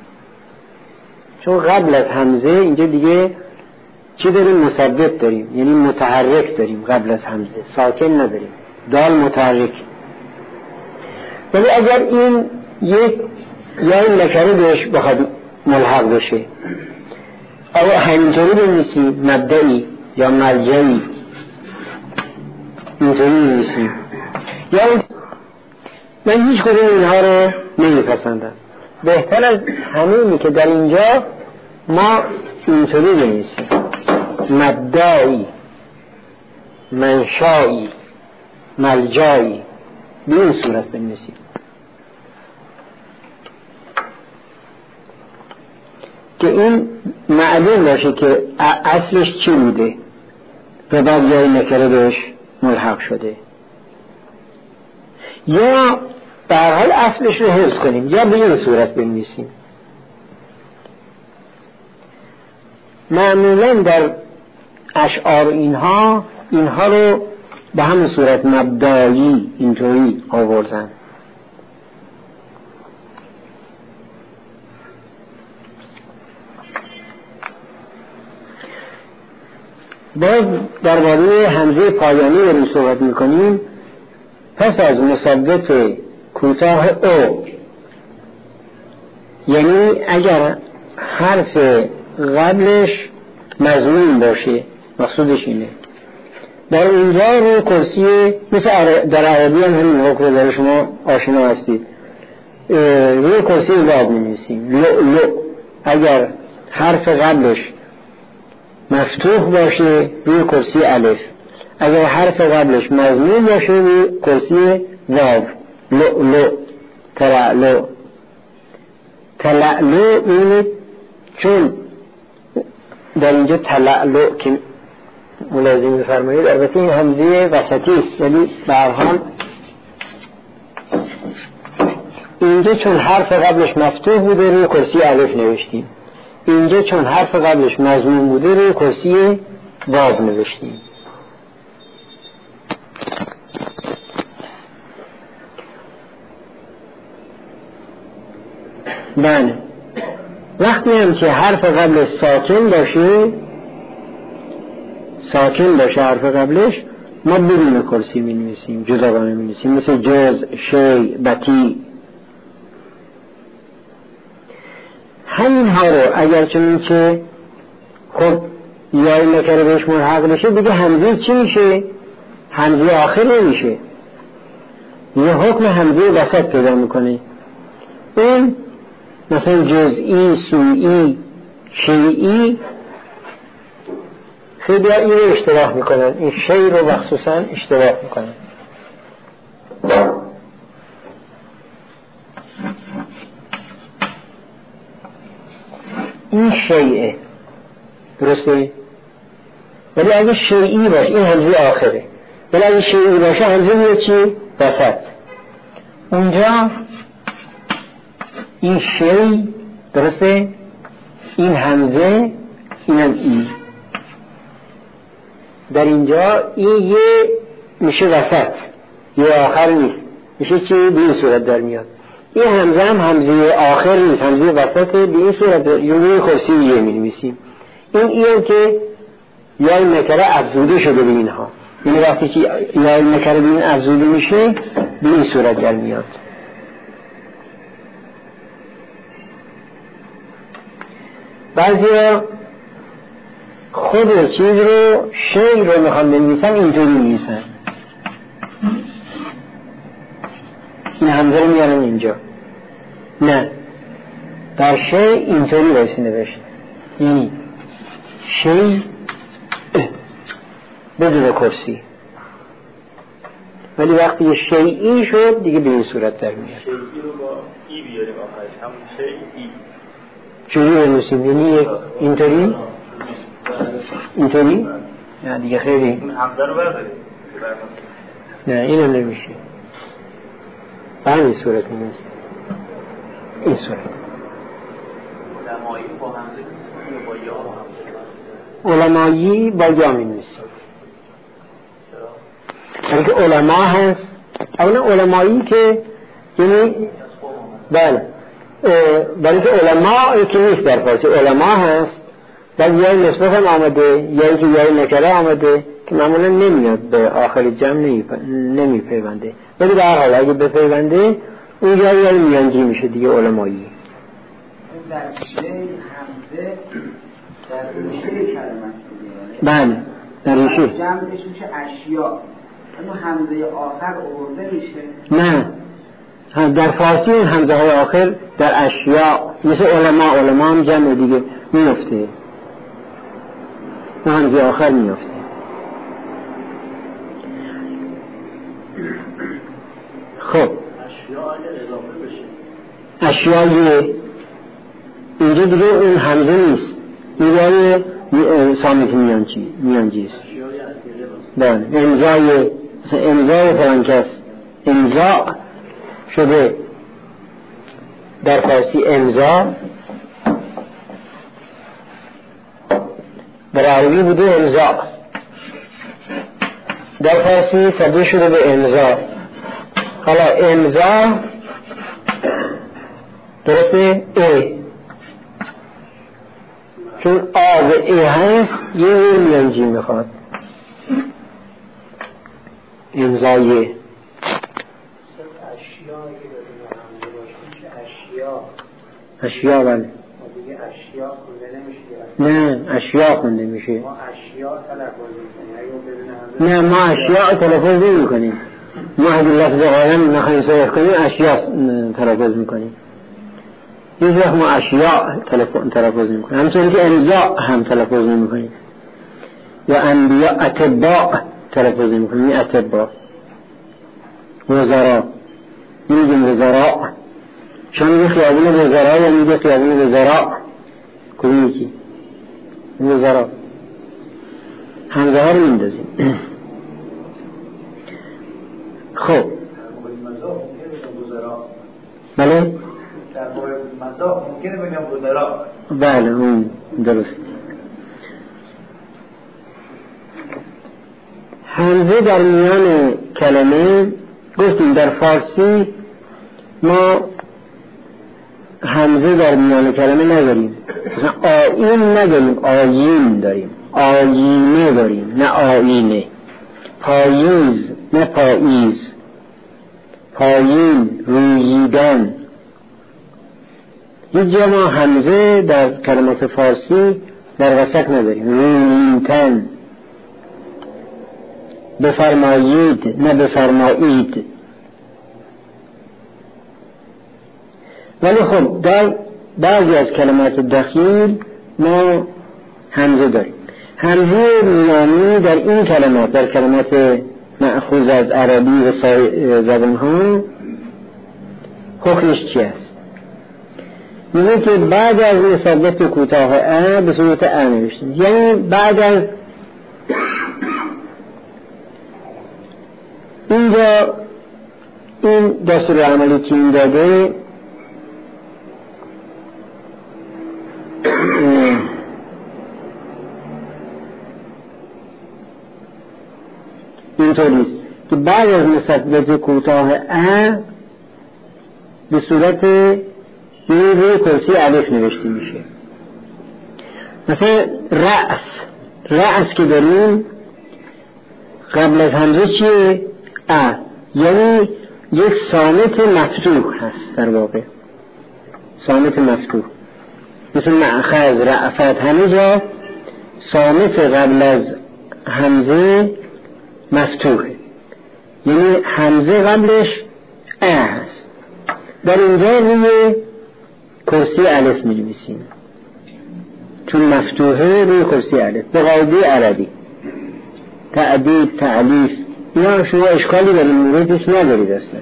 چون قبل از همزه اینجا دیگه چی داریم؟ مثبت داریم، یعنی متحرک داریم. قبل از همزه ساکن نداریم، دال متحرک. ولی اگر این یک یا نکره بهش بخواد ملحق بشه او همینطوری بنویسیم مبدئی یا ملجئی، اینطوری بنویسیم، یا من هیچ کدوم اینها رو نمیپسندم. بهتر از همینی که در اینجا ما اینطوری بنویسیم مبدئی، منشایی، ملجایی، به این صورت بنویسیم. که این معلوم باشه که اصلش چی بوده و بعد یای نکره بهش ملحق شده، یا به هر حال اصلش رو حفظ کنیم، یا به این صورت بنویسیم. معمولا در اشعار اینها رو به همین صورت مبدایی اینطوری آوردن. باز درباره همزه پایانی رو صحبت میکنیم. پس از مثبت کوتاه او، یعنی اگر حرف قبلش مضمون باشه، مقصودش اینه، در اینجا رو کرسی مثل در عربی هم همین حکم داره، شما آشنا هستید، روی کرسی لاب می‌نویسیم لؤلؤ. اگر حرف قبلش مفتوح باشه روی کرسی الف، اگر حرف قبلش مضمون باشه روی کرسی واو، لؤلؤ، تلألؤ. تلألؤ اینه چون در اینجا تلألؤ که ملازم می‌فرمایید، البته این همزه وسطی است، ولی به هر حال اینجا چون حرف قبلش مفتوح بوده روی کرسی الف نوشتیم، اینجا چون حرف قبلش مضمون بوده روی کرسی واو نوشتیم. بله، وقتی هم که حرف قبلش ساکن باشه حرف قبلش، ما بدون کرسی می نویسیم، جداگانه می نویسیم، مثل جز، شی، بتی. همین ها رو اگر چون که خب یا نکره بهش ملحق بشه، دیگه همزه چی میشه؟ همزه آخر نمیشه، یه حکم همزه وسط پیدا میکنه. این مثلا جزئی، سوئی، شیئی خیلی این رو اشتباه میکنن، این شی رو مخصوصا اشتباه میکنن. این شیعه درسته؟ ولی اگه شیعی باشه این همزه آخره، ولی اگه شیعی باشه همزه میاد چی؟ وسط. اونجا این شی درسته؟ این همزه اینم ای. در اینجا این یه میشه وسط، یه آخر نیست، میشه چی؟ به این صورت در میاد. این همزه هم همزه آخر نیست، همزه وسط. به این صورت یه خاصی یه می‌نویسیم. این که یا نکره افزوده شده به اینها، یعنی وقتی که یا نکره به این افزوده میشه به این صورت در میاد. بعضی خود چیز رو شی رو میخوان بنویسن اینطوری می‌نویسن، این همزه رو میارن اینجا. نه، در شی اینطوری بایستی نوشت، یعنی شی بدون کرسی، ولی وقتی شیئی شد دیگه به این صورت در میاد. شیئی رو با ای بیاریم آخرش، همون شیئی چوری بنویسیم، یعنی اینطوری اینطوری؟ نه دیگه خیلی اون همزه رو برداریم. نه اینو نمیشه، به همین صورت می‌نویسیم، این صورت. علمایی با همزه با یا همزه، علمایی با یا می‌نویسیم، برای که علما هست. اولا علمایی که یعنی بله، برای که علما که نیست در فارسی، علما هست بعد یای نسبت هم آمده، یایی که یای نکره آمده که معمولا نمیاد به آخر جمع نمیپیونده، ولی به هر حال اگه بپیونده اون یای میانجی میشه دیگه علمایی. در شی همزه در ریشه کلمه است دیگه. بله در ریشه جمعش میشه اشیا، اما همزه آخر آورده میشه. نه، در فارسی اون همزه های آخر در اشیا مثل علما هم جمع دیگه میفته، اون همزه آخر میفته. خب اشیا اگر اضافه بشه، اشیای اینجا دیگه اون همزه نیست، میگه سامیت میانجی است. بله، امضای فلان کس، امضا شده در فارسی امضا، در عربی بوده امضا، در فارسی تبدیل شده به امضا. حالا امضا درسته ای، چون آ و ای هست یه میانجی میخواد، امضای اشیا. بله دیگه اشیا خونده نمیشه. نه اشیا خونده میشه، ما اشیا تلفظ میکنیم. نه ما اشیا تلفظ نمی کنیم، ما اگه لفظ قائم نخواهیم صرف کنیم اشیا تلفظ میکنیم. هیچ وقت ما اشیا تلفظ نمی کنیم، همچنین که امضا هم تلفظ نمی کنیم، یا انبیا اتباع تلفظ نمی کنیم. اتباع وزراء میگیم وزراء، شما میگه خیابون وزراء یا میگه خیابون وزراء؟ کدوم یکی؟ وزراء. همزه ها رو میندازیم. خب بله در باب مزاح ممکنه بگم وزراء. بله اون درست. همزه در میان کلمه گفتیم در فارسی ما همزه در میان کلمه نداریم، مثلا آیین نداریم، آیین داریم، آیینه داریم نه آیینه، پاییز نه پاییز، پایین، روییدن. هیچ جا ما همزه در کلمات فارسی در وسط نداریم. روییدن، بفرمایید نه بفرمایید. ولی خب در بعضی از کلمات دخیل ما همزه داریم. همزه میانی در این کلمات، در کلمات مأخوذ از عربی و زبان ها حکمش چی است؟ میگه که بعد از مثبت کوتاه ا به صورت ا نوشتیم، یعنی بعد از اینجا این دستور عملی که این داده اینطوریست که بعد از مثبت کوتاه ا به صورت روی کرسی الف نوشته میشه. مثلا رأس که داریم قبل از همزه چیه؟ ا، یعنی یک صامت مفتوح هست در واقع، صامت مفتوح مثل مأخذ، رأفت، همه جا صامت قبل از همزه مفتوحه، یعنی همزه قبلش ا هست. در اینجا روی کرسی الف می نویسیم چون مفتوحه، روی کرسی الف به قاعده عربی. تعدید، تعلیف، اینا شما اشکالی در این موردش ندارید اصلا.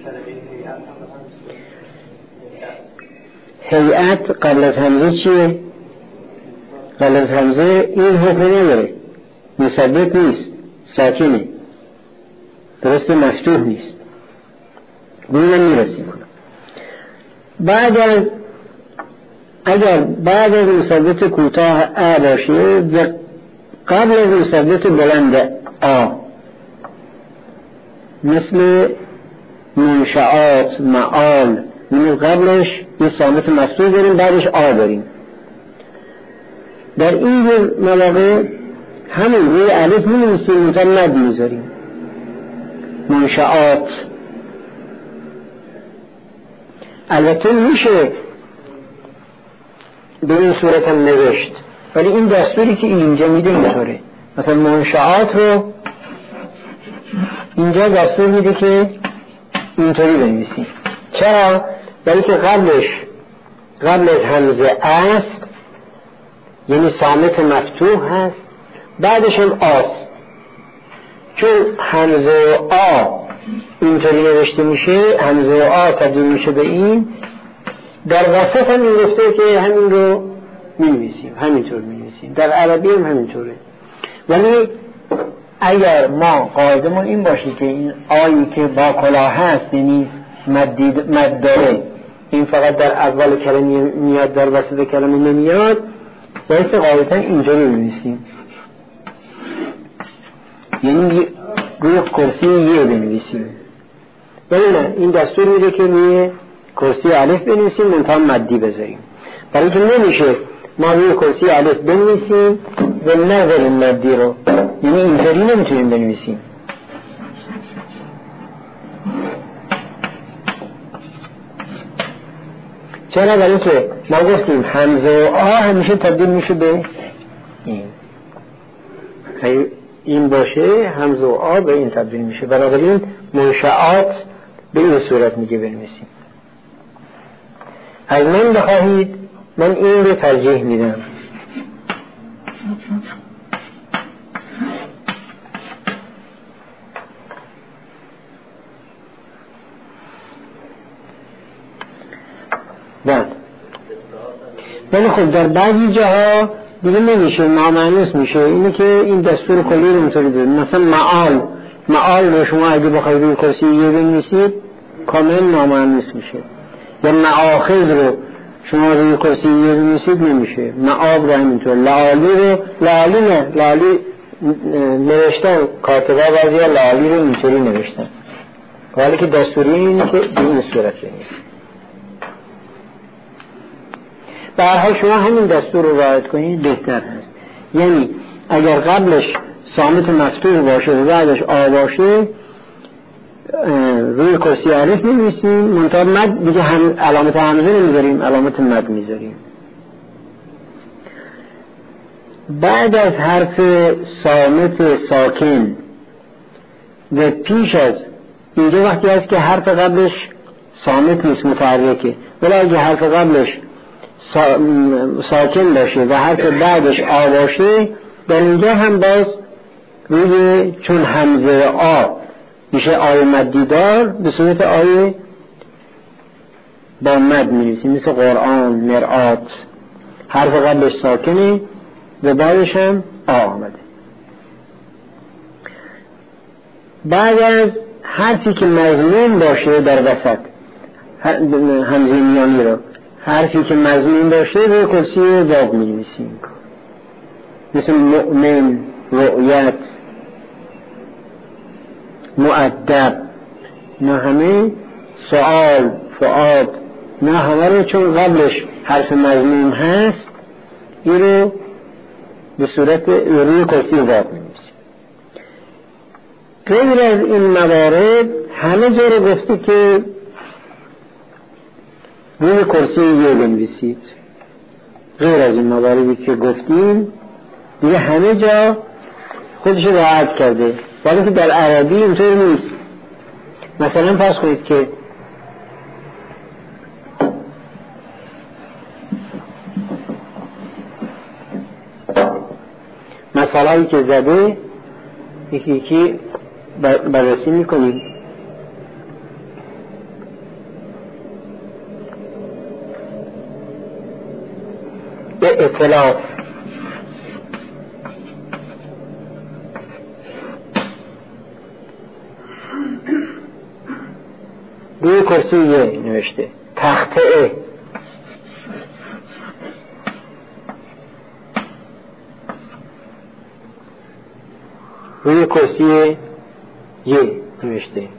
هیئت قبل از همزه چیه؟ قبل از همزه این حکم نداره، مثبت نیست، ساکنه، درسته، مفتوح نیست. بینم میرسیم. بعد از اگر بعد از مثبت کوتاه ا باشه و قبل از مثبت بلند آ، مثل منشعات، معال، یعنی قبلش یه صامت مفتوح داریم، بعدش آ داریم. در این مواقع همون روی الف می‌نویسیم، منتها مد میذاریم. منشعات البته میشه به این صورت هم نوشت، ولی این دستوری که اینجا میده اینطوره. مثلا منشعات رو اینجا دستور میده که اینطوری بنویسیم. چرا؟ برای که قبل از همزه است، یعنی صامت مفتوح هست، بعدش هم آست. چون همزه آ اینطوری نوشته میشه، همزه آ تبدیل میشه به این، در وسط هم این گفته که همین رو می‌نویسیم، همینطور می‌نویسیم. در عربی هم همینطوره. ولی اگر ما قاعدمون این باشه که این آیی که با کلاه هست، یعنی مد داره، این فقط در اول کلمه میاد، در وسط کلمه نمیاد، باعث قاعدتا اینجوری می‌نویسیم، یعنی روی کرسی یه بنویسیم. ولی نه، این دستور میده که روی کرسی الف بنویسیم، منتها مدی بذاریم. برای که نمیشه ما روی کرسی الف بنویسیم و نذاریم مدی رو، یعنی اینطوری نمیتونیم بنویسیم. چرا؟ برای که ما گفتیم همزه و آ همیشه تبدیل میشه به این باشه، همزه و آ به این تبدیل میشه. بنابراین منشعات به این صورت میگه بنویسیم. از من بخواهید من این رو ترجیح میدم. ولی خب در بعضی جاها دیگه نمیشه، نامعنوس میشه. اینه که این دستور کلی رو اینطوری داره. مثلا معال رو شما اگه بخواید روی کرسی یه بنویسید کامل نامعنوس میشه. یا مآخذ رو شما روی کرسی یه بنویسید نمیشه. معاب رو همینطور. لعالی نوشتن کاتبا بعضی ها لعالی رو اینطوری نوشتن، ولی که دستوری اینه که به این صورت بنویسید. به هر حال شما همین دستور رو رعایت کنید بهتر هست. یعنی اگر قبلش صامت مفتوح باشه و بعدش آ باشه روی کرسی الف می‌نویسیم، منتها مد دیگه هم علامت همزه نمیذاریم، علامت مد میذاریم. بعد از حرف صامت ساکن و پیش از اینجا وقتی هست که حرف قبلش صامت نیست، متحرکه، ولی اگه حرف قبلش ساکن باشه و حرف بعدش آ باشه در اینجا هم باز روی چون همزه آ میشه آی مدیدار به صورت آی با مد می‌نویسیم، مثل قرآن، مرآت، حرف قبلش ساکنه و بعدش هم آ آمده. بعد از حرفی که مضموم باشه در وسط همزه میانی رو، حرفی که مضموم باشه روی کرسی واو می‌نویسیم، مثل مؤمن، رؤیت، مؤدب، نه همه سؤال، فؤاد، نه همه رو چون قبلش حرف مضموم هست این رو به صورت روی کرسی واو می‌نویسیم. غیر از این موارد همه جا رو گفته که روی کرسی یه بنویسید. غیر از این مواردی که گفتیم دیگه همه جا خودش رو راحت کرده، ولی که در عربی اینطور نیست. مثلا فرض کنید که مسائلی که زده یکی یکی بررسی میکنیم. به اطلاف روی کرسی یه نوشته، تخته روی کرسی یه نوشته.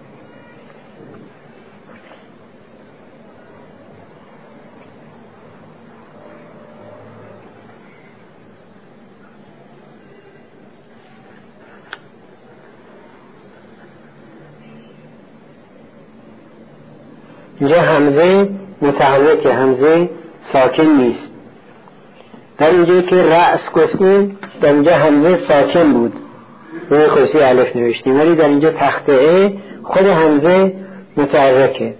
اینجا همزه متحرکه، همزه ساکن نیست. در اینجا که رأس گفتیم در اینجا همزه ساکن بود، روی کرسی الف نوشتیم، ولی در اینجا تخته خود همزه متحرکه.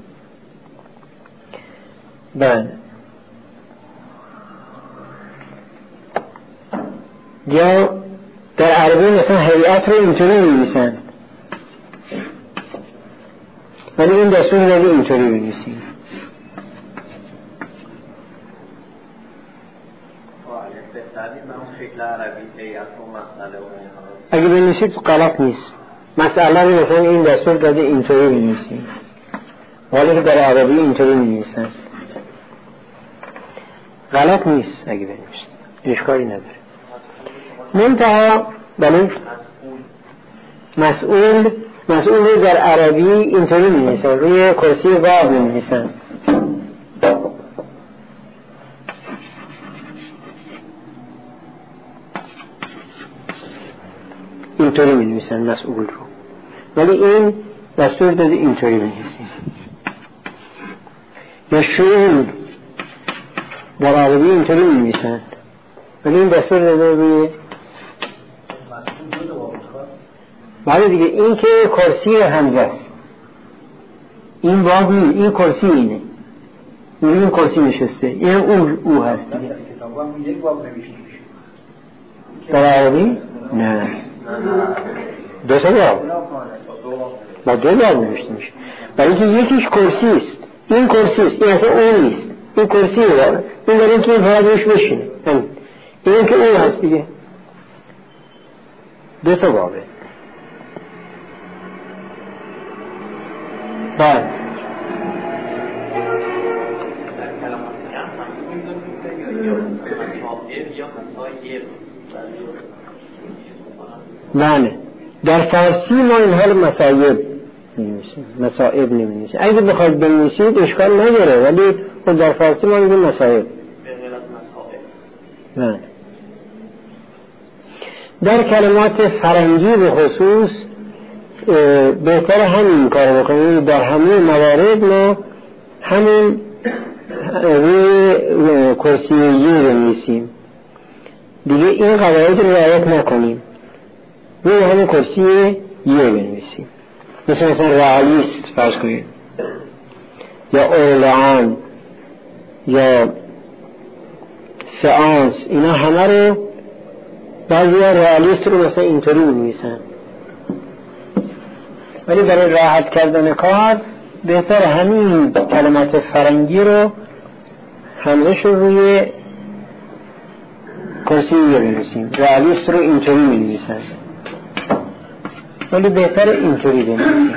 بله. یا در عربی مثلا هیئت رو اینطوری می‌نویسن، ولی این دستور رو اینطوری بنویسیم. اگه بنویسید غلط نیست. مسئله رو مثلا این دستور داده اینطوری بنویسیم، ولی که در عربی اینطوری می‌نویسن، غلط نیست اگه بنویسید، اشکالی نداره. منتها بله مسئول رو در عربی اینطوری می‌نویسن، روی کرسی واو می‌نویسن. اینطوری می‌نویسن مسئول رو، ولی این دستور داده اینطوری بنویسیم. یا شعور در عربی اینطوری می‌نویسن، ولی این دستور داده روی بعد دیگه. این که کرسی همزه است، این واو نیست، این کرسی اینه، این کرسی نشسته، این او هست دیگه. در عربی نه، دو تا واو با دو واو نوشته میشه، برای اینکه یکیش کرسی است، این کرسی است، این اصلا اون نیست، این کرسی داره، این داره که این فرد روش بشینه، این که اون هست دیگه. دو تا واوه. بعد بله در فارسی ما این حال مصائب نمی‌نویسیم، مصائب نمی‌نویسیم. اگه بخواید بنویسید اشکال نداره، ولی در فارسی ما میگیم مصائب. بله. در کلمات فرنگی به خصوص بهتر همین کار بکنیم. در همه موارد ما همین روی کرسی یه بنویسیم دیگه، این قواعد رو رعایت نکنیم، روی همین کرسی یه بنویسیم. مثلا رئالیست فرض کنید، یا اورلان یا سئانس، اینا همه رو بعضی ها رئالیست رو مثلا اینطوری می‌نویسن، ولی برای راحت کردن کار بهتر همین کلمات فرنگی رو همزش رو روی کرسی بنویسیم. رئالیست رو اینطوری می‌نویسن، ولی بهتر اینطوری بنویسیم.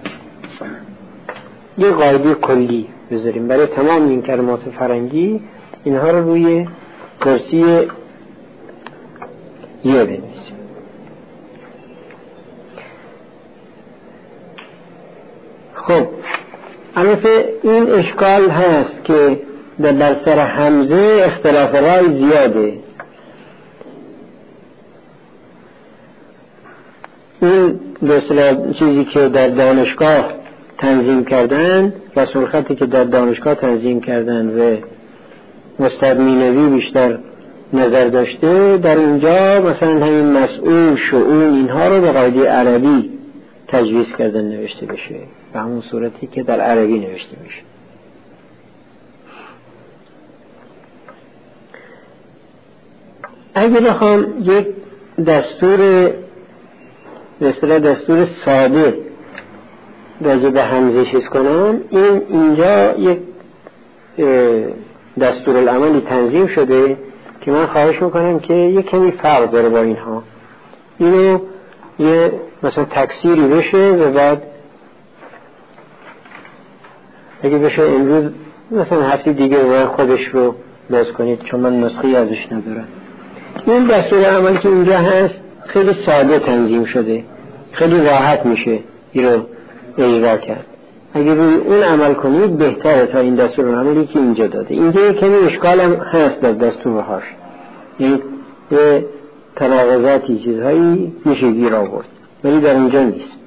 یه قاعده کلی بذاریم برای تمام این کلمات فرنگی، اینها رو روی کرسی یه بنویسیم. خب البته این اشکال هست که در سر همزه اختلاف رای زیاده. این مثلا چیزی که در دانشگاه تنظیم کردن، رسول خطی که در دانشگاه تنظیم کردن و استاد مینوی بیشتر نظر داشته، در اونجا مثلا همین مسئول شؤون اینها رو به قاعده عربی تجویز کردن نوشته بشه، به همون صورتی که در عربی نوشته میشه. اگه بخوام یک دستور مثلا دستور ساده راجع به همزه چیز کنم، اینجا یک دستورالعملی تنظیم شده که من خواهش میکنم که یک کمی فرق داره با اینها. اینو یه مثلا تکثیری بشه و بعد اگه بشه امروز مثلا هفته دیگه باید خودش رو باز کنید، چون من نسخه ازش ندارم. این دستورالعملی که اینجا هست خیلی ساده تنظیم شده، خیلی راحت میشه این رو اجرا کرد. اگه روی اون عمل کنید بهتره تا این دستورالعملی که اینجا داده. اینجا کمی اشکال هم هست در دستورهاش، یعنی به تناقضاتی چیزهایی میشه گیر آورد، ولی در اینجا نیست.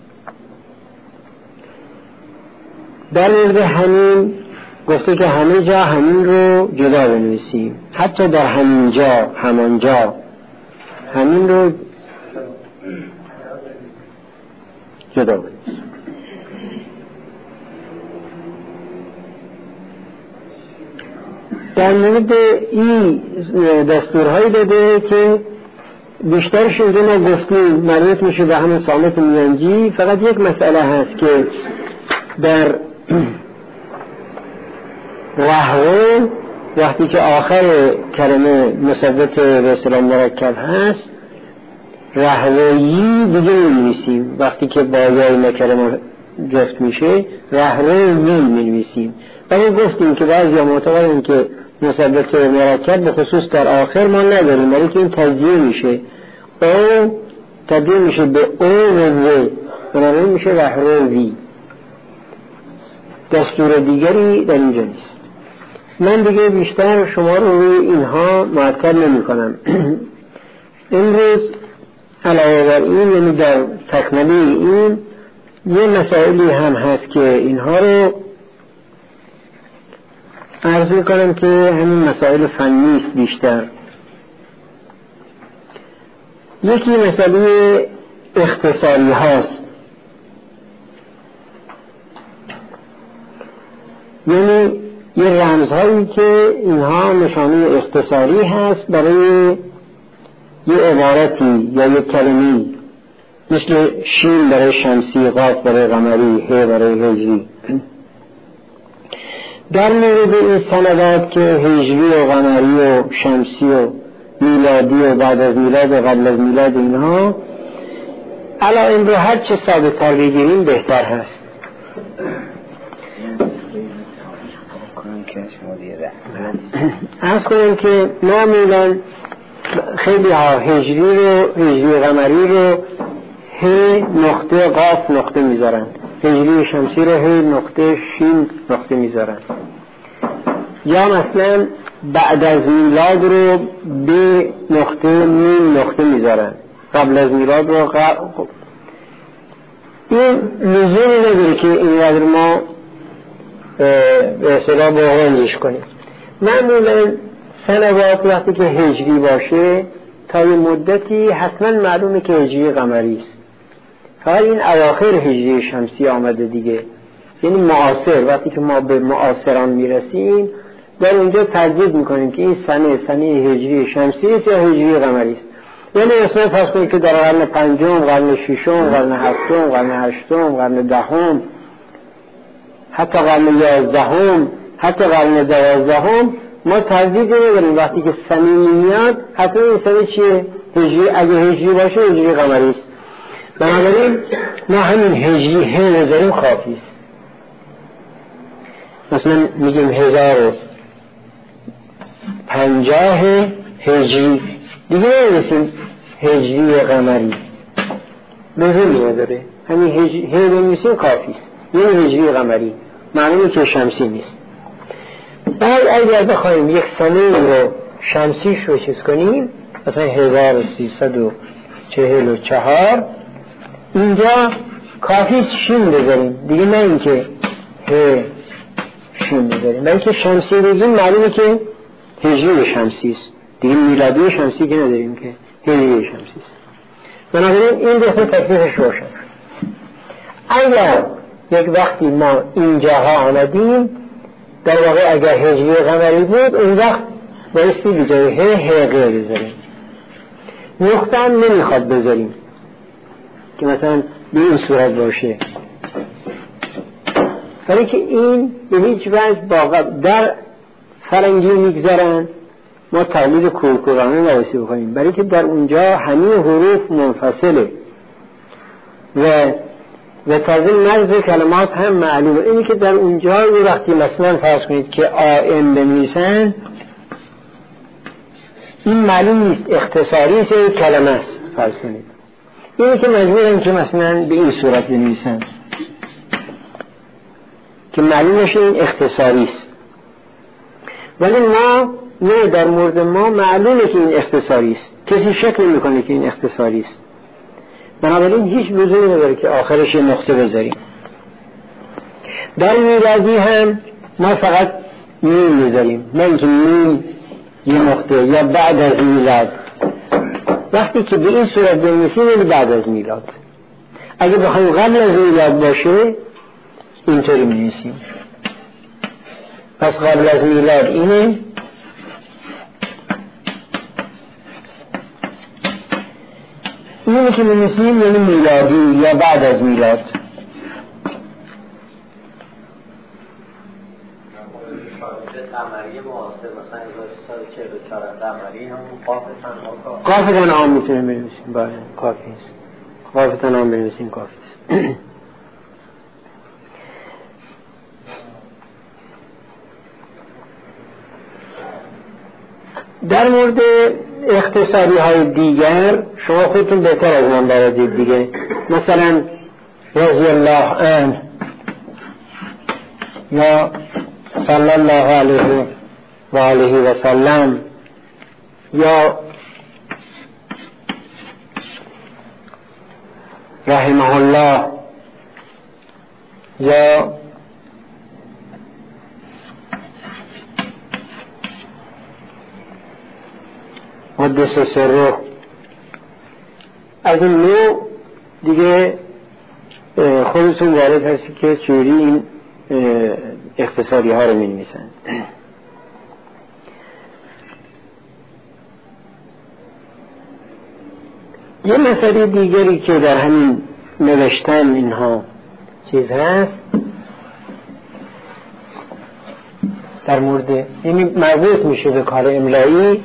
در مورد همین گفته که همه جا همین رو جدا بنویسیم، حتی در همین جا، همان جا، همین رو جدا بنویسیم. در مورد این دستورهایی داده که بیشترش اینجا ما گفتیم مربوط میشه به همون صامت میانجی. فقط یک مسئله هست که در رهو وقتی که آخر کلمه مثبت به اصطلاح مرکب هست رهویی دیگه می‌نویسیم، وقتی که با یای کلمه جفت میشه رهویی می‌نویسیم. ولی گفتیم که بعضی معتقدن که مثبت مرکب به خصوص در آخر ما نداریم، ولی که این تجزیه میشه، او تبدیل میشه به او و و، بنابراین میشه رهوی. دستور دیگری در اینجا نیست. من دیگه بیشتر شما رو روی اینها معطل نمی کنم. امروز علاوه بر این، یعنی در تکمله این یه مسائلی هم هست که اینها رو عرض میکنم که همین مسائل فنی است بیشتر. یکی مسئله اختصاری هاست، یعنی یه رمزهایی که اینها نشانه اختصاری هست برای یه عبارتی یا یه کلمه‌ای، مثل شین برای شمسی، قاف برای قمری، ه برای هجری. در مورد این سندات که هجری و قمری و شمسی و میلادی و بعد از میلاد و قبل از میلاد اینها علا این رو هر چه ثابت تر بگیریم بهتر هست. عرض کنم که معمولا خیلی ها هجری قمری رو ه نقطه قاف نقطه میذارن، هجری شمسی رو ه نقطه شین نقطه میذارن، یا مثلا بعد از میلاد رو ب نقطه میم نقطه میذارن، قبل از میلاد رو این لزومی نداره که اینقدر ما به اصطلاح بغرنجش کنیم. معمولا سنوات وقتی که هجری باشه تا یه مدتی حتما معلومه که هجری قمری است، فقط این اواخر هجری شمسی آمده دیگه، یعنی معاصر. وقتی که ما به معاصران میرسیم در اونجا تردید میکنیم که این سنه هجری شمسی است یا هجری قمری است. یعنی مثلا فرض کنید که در قرن 5، قرن 6، قرن 7، قرن 8، قرن 10، حتی قرن 11، حتی قرن 12 ما تردید نداریم وقتی که صمیمی میاد حتی این سنه چیه؟ هجری. اگه هجری باشه هجری قمری است. بنابراین ما همین هجری ه نذاریم کافی است. مثلا میگیم 1050 هجری، دیگه نمیسیم هجری قمری، لزومی نداره. همین هجری ه نمیسیم کافی است. یعنی هجری قمری معلومه که شمسی نیست. بعد اگر بخوایم یک سنه رو شمسیش رو چیز کنیم، مثلا 1344، اینجا کافی شین بذاریم دیگه، نه اینکه ه شین بذاریم، بلکه شمسی بگیم معلومه که هجری شمسی است دیگه، میلادی شمسی که نداریم که هجری شمسی است. بنابراین این دفعه تکلیفش روشن. اگر یک وقتی ما اینجاها آمدیم در واقع اگر هجری قمری بود اون وقت بایستی بجای ه غیر بذاریم. نقطه هم نمیخواد بذاریم که مثلا به این صورت باشه، ولی که این به هیچ وجه در فرنگی میگذارن ما تقلید کورکورانه نویسی بکنیم، برای که در اونجا همین حروف منفصله و تازه مرز کلمات هم معلومه. اینی که در اونجا یه وقتی مثلا فرض کنید که آم بنویسن، این معلوم نیست اختصاری است یا کلمه است. فرض کنید اینی که مجبورن که مثلا به این صورت بنویسن که معلومش این اختصاری است، ولی ما نه، در مورد ما معلومه که این اختصاری است، کسی شک نمی‌کنه که این اختصاری است. بنابراین هیچ لزومی نداره که آخرش یه نقطه بذاریم. در میلادی هم ما فقط میم میذاریم، نه اینکه میم یه نقطه یا بعد از میلاد. وقتی که به این صورت بنویسیم یعنی بعد از میلاد. اگه بخوایم قبل از میلاد باشه اینطوری می‌نویسیم. پس قبل از میلاد اینه، اینی که می‌نویسیم یعنی میلادی یا بعد از میلاد. قمری معاصر مثلا 1344 قمری همون قاف تنها قاف تنها میتونیم بنویسیم، بله کافی است. قاف تنها بنویسیم کافی است. در مورد اختصاری های دیگر شما خودتون بهتر از من بردید دیگه. مثلا رضی الله عنه یا صلی الله علیه و آله و سلم یا رحمه الله یا قدس سره، از این نوع دیگه خودتون وارد هستی که چوری این اختصاری ها رو می نویسن. یه مسئله دیگری که در همین نوشتن اینها چیز هست در مورد یعنی مربوط میشه به کار املایی،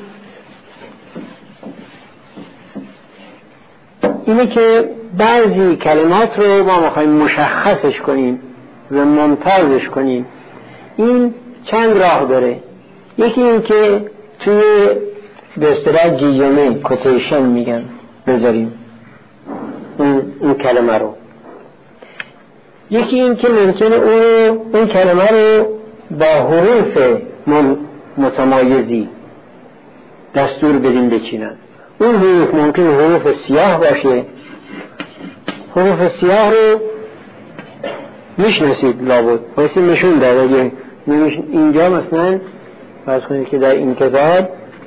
اینه که بعضی کلمات رو ما میخوایم مشخصش کنیم و ممتازش کنیم. این چند راه داره. یکی این که توی به اصطلاح گیومه کوتیشن میگن بذاریم اون کلمه رو. یکی این که ممکنه اون کلمه رو با حروف متمایزی دستور بدیم بچینن. اون حروف ممکنه حروف سیاه باشه. حروف سیاه رو میشناسید لابد واسه نشون داده. اینجا مثلا فرض کنید که در این کتاب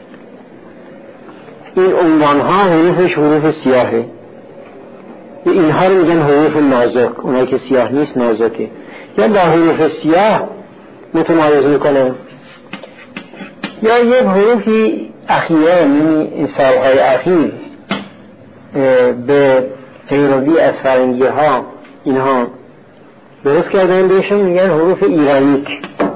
این عنوان ها حروفش حروف سیاهه، اینها رو میگن حروف نازک، اونایی که سیاه نیست نازکه، یا با حروف سیاه متمایز میکنه، یا یک حروفی اخیره این سالهای اخیر به پیروی از فرنگی ها اینها درست کردن، بهشون میگن حروف ایرانیک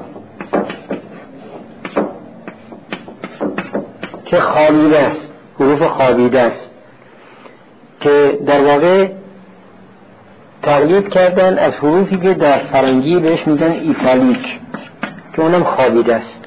که خوابیده است، حروف خوابیده است، که در واقع تقلید کردن از حروفی که در فرنگی بهش میگن ایتالیک که اونم خوابیده است،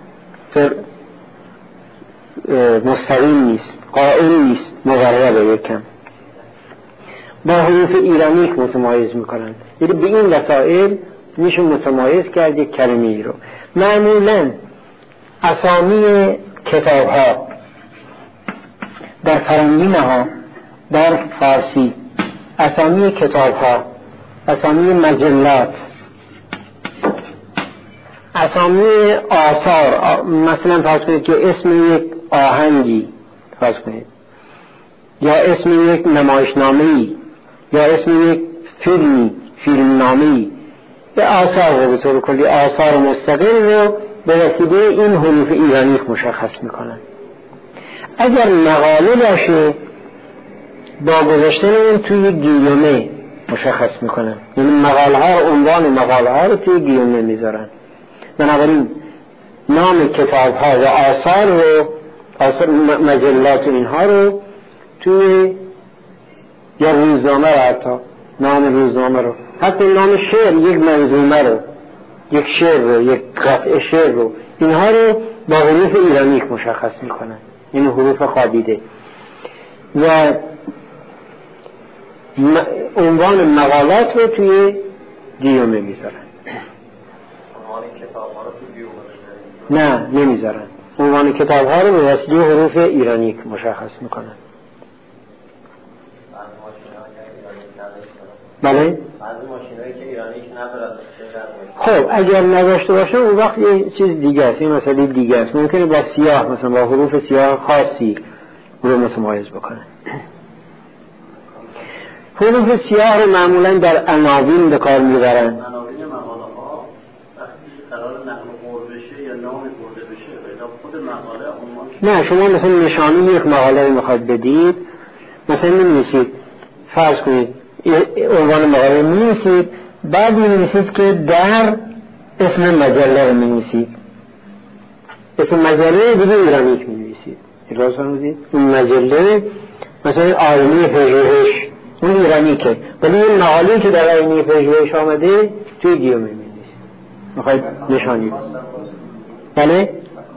مستقیم نیست، قائم نیست، مقربه یکم. با حروف ایرانیک متمایز میکنن. یعنی به این وسائل میشه متمایز کرد یک کلمه ای رو. معمولا اسامی کتاب ها در فرنگی ها، در فارسی اسامی کتاب ها، اسامی مجلات، اسامی آثار، مثلا فرض کنید که اسم یک آهنگی فرض کنید، یا اسم یک نمایشنامه‌ای، یا اسم یک فیلمنامه‌ای، یا آثار رو به طور کلی آثار مستقل رو به وسیله این حروف ایرانی مشخص میکنن. اگر مقاله باشه با گذاشتن اون توی گیومه مشخص میکنن، یعنی مقاله ها رو، عنوان مقاله ها رو توی گیومه میذارن. بنابراین نام کتاب ها و آثار رو، آثار مجلات اینها رو توی یا روزنامه رو، حتی نام روزنامه رو، حتی نام شعر، یک منظومه رو، یک شعر رو، یک قطعه شعر رو، اینها رو با حروف ایرانیک مشخص میکنن، این حروف خوابیده. و عنوان مقالات رو توی گیومه میذارن. نه نمیذارن، عنوان کتاب ها رو به وسیله حروف ایرانیک مشخص میکنن. بله؟ بعضی ماشینایی که ایرانیک ندارن. خب اگر نداشته باشه اون وقت یه چیز دیگه است، این مسئله دیگه است. ممکنه با سیاه، مثلا با حروف سیاه خاصی رو متمایز بکنه. حروف سیاه رو معمولا در عناوین به کار میبرن. عناوین مقاله ها وقتی قرار نقل قول بشه یا نام برده بشه یا خود مقاله عنوان، نه شما مثلا نشانی یک مقاله رو میخواد بدید، مثلا می‌نویسید، فرض کنید عنوان مقاله می‌نویسید، بعد می‌نویسید که در اسم مجله رو می‌نویسید، اسم مجله دیگه ایرانیک می‌نویسید. راست فرمودید؟ اون مجله مثلا آینه پژوهش اون ایرانیکه، ولی این مقاله که در آینه پژوهش آمده توی گیومه می‌نویسید. می‌خواید نشانی بدید. بله؟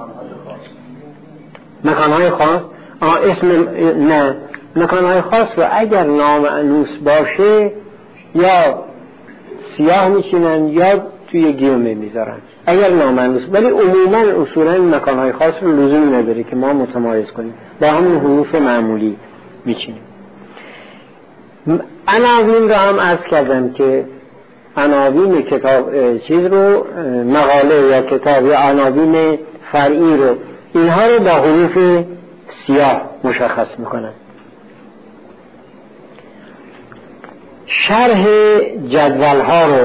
مکان‌های خاص، اسم نه، مکان‌های خاص رو اگر نامأنوس باشه یا سیاه می‌چینن یا توی گیومه میذارن اگر نامأنوس، ولی عموما اصولا مکان‌های خاص رو لزومی نداره که ما متمایز کنیم، با همون حروف معمولی می‌چینیم. عناوین رو هم عرض کردم که عناوین کتاب چیز رو، مقاله یا کتاب یا عناوین فرعی رو، اینها رو با حروف سیاه مشخص میکنن. شرح جدول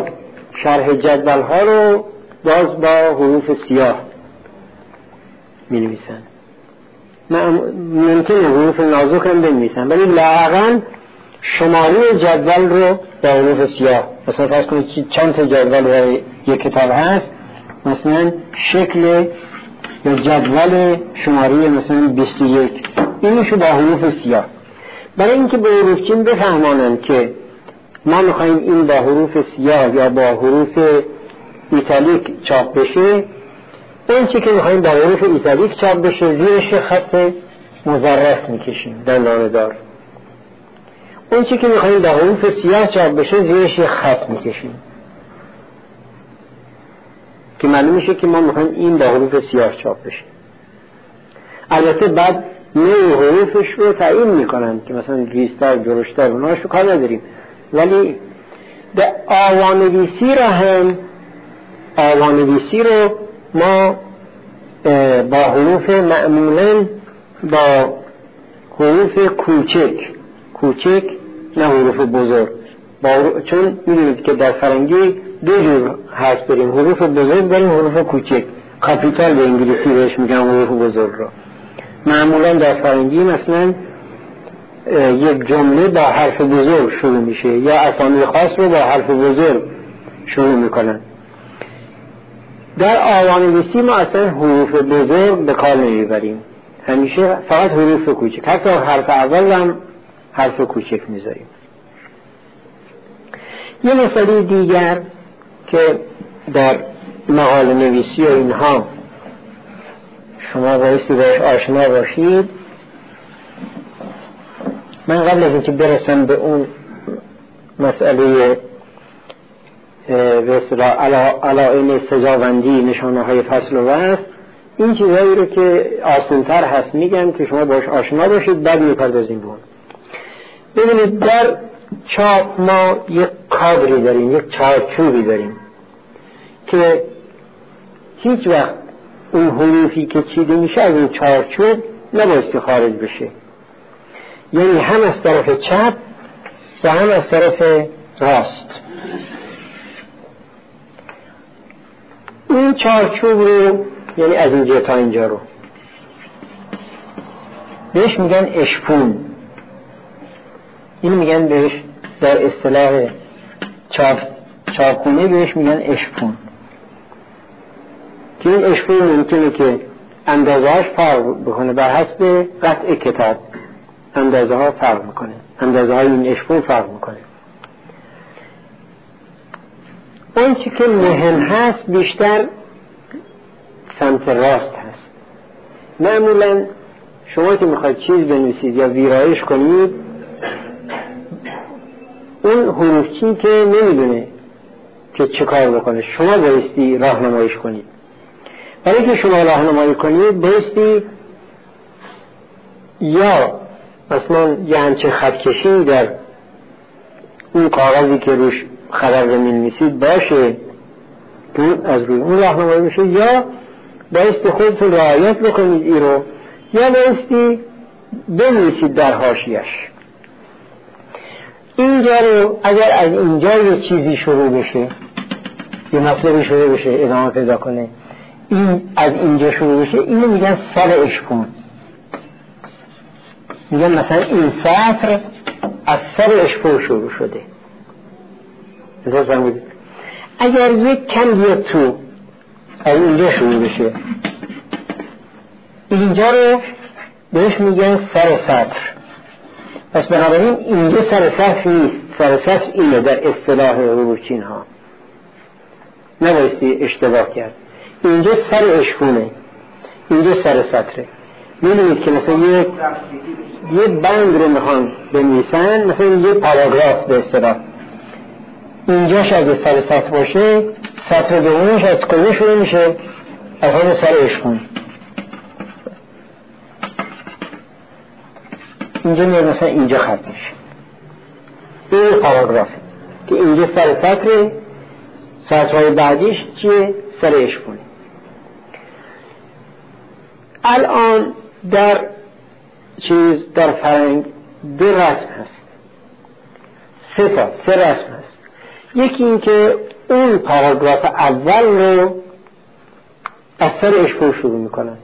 ها رو باز با حروف سیاه می نویسن. ممکنه حروف نازک هم بنویسن، ولی لااقل شماره جدول رو با حروف سیاه، مثلا فرض کنید چند تا جدول یک کتاب هست، مثلا شکل یا جدول شماره مثلا 21، اینشو با حروف سیاه، برای اینکه به حروفچین بفهمانن که ما میخواییم این با حروف سیاه یا با حروف ایتالیک چاپ بشه. این چی که میخواییم با حروف ایتالیک چاپ بشه زیرش خط مزرف میکشیم دندانه دار، اون چی که میخواییم با حروف سیاه چاپ بشه زیرش خط میکشیم که معلوم میشه که ما میخواییم این با حروف سیاه چاپ بشه. البته بعد نوع حروفش رو تعیین میکنن که مثلا ریزتر، درشتر، اونهاش رو کار نداریم، ولی آوانویسی رو ما با حروف معمولا با حروف کوچک نه حروف بزرگ، چون میدونید که در فرنگی دو جور حرف داریم، حروف بزرگ داریم، حروف کوچک، کاپیتال به انگلیسی بهش میگن حروف بزرگ رو. معمولا در فرنگی مثلا یک جمله با حرف بزرگ شروع میشه یا اسامی خاص رو با حرف بزرگ شروع میکنن. در آوان‌نویسی ما اصلا حروف بزرگ به کار نمیبریم، همیشه فقط حروف کوچک، حتی حرف اول هم حرف کوچک میذاریم. یه مسئله دیگر که در مقاله نویسی و اینها شما بایستی باش آشنا باشید، من قبل از اینکه برسم به اون مسئله به اصطلاح علائم سزاوندی، نشانه های فصل و وصل، این چیزایی رو که آسان‌تر هست میگم که شما باش آشنا باشید، بعد میپردازیم به اون. ببینید در چاپ ما یک کادری داریم، یک چارچوبی داریم که هیچ وقت اون حروفی که چیده میشه از اون چارچوب نبایستی خارج بشه، یعنی هم از طرف چپ و هم از طرف راست. این چارچوب رو یعنی از اینجا تا اینجا رو بهش میگن اشپون. این میگن بهش در اصطلاح چاپخونه بهش میگن اشپون، که این اشپون ممکنه که اندازه‌اش فرق بکنه، بر حسب قطع کتاب اندازه ها فرق میکنه، اندازه های این اشپون فرق میکنه. اون چی که مهم هست بیشتر سمت راست هست. معمولا شما که میخواید چیز بنویسید یا ویرایش کنید، اون حروفچی که نمیدونه که چه کار بکنه، شما بایستی راهنماییش کنید. برای که شما راهنمایی کنید بایستی یا مثلا یه همچه خطکشی در اون کاغذی که روش خبر رو می‌نویسید باشه که از روی اون راهنمایی بشه، یا بایستی خودتون رعایت بکنید این رو، یا بایستی بنویسید در حاشیه‌اش. اینجا رو اگر از اینجا یه چیزی شروع بشه، یه مطلبی شروع بشه ادامه پیدا کنه، این از اینجا شروع بشه، اینو میگن سر اشپون. میگن مثلا این سطر از سر اشپون شروع شده. اگر یک کم بیاد تو از اینجا شروع بشه، اینجا رو بهش میگن سر سطر. پس بنابراین اینجا سر سطر نیست، سر سطر اینه در اصطلاح حروفچین ها، نبایستی اشتباه کرد. اینجا سر اشپونه، اینجا سر سطره. میدونید که مثلا یه بند رو میخوان بنویسن، مثلا یه پاراگراف به اصطلاح، اینجاش اگه سر سطر باشه، سطر دومش از کجا شروع میشه؟ از همون سر اشپون. اینجا میاد مثلا اینجا خط میشه، این پاراگرافه که اینجا سر سطره، سطرهای بعدیش چیه؟ سر اشپونه. الان در در فرنگ دو رسم هست، سه رسم هست. یکی این که اون پاراگراف اول رو از سر اشپون شروع میکنن،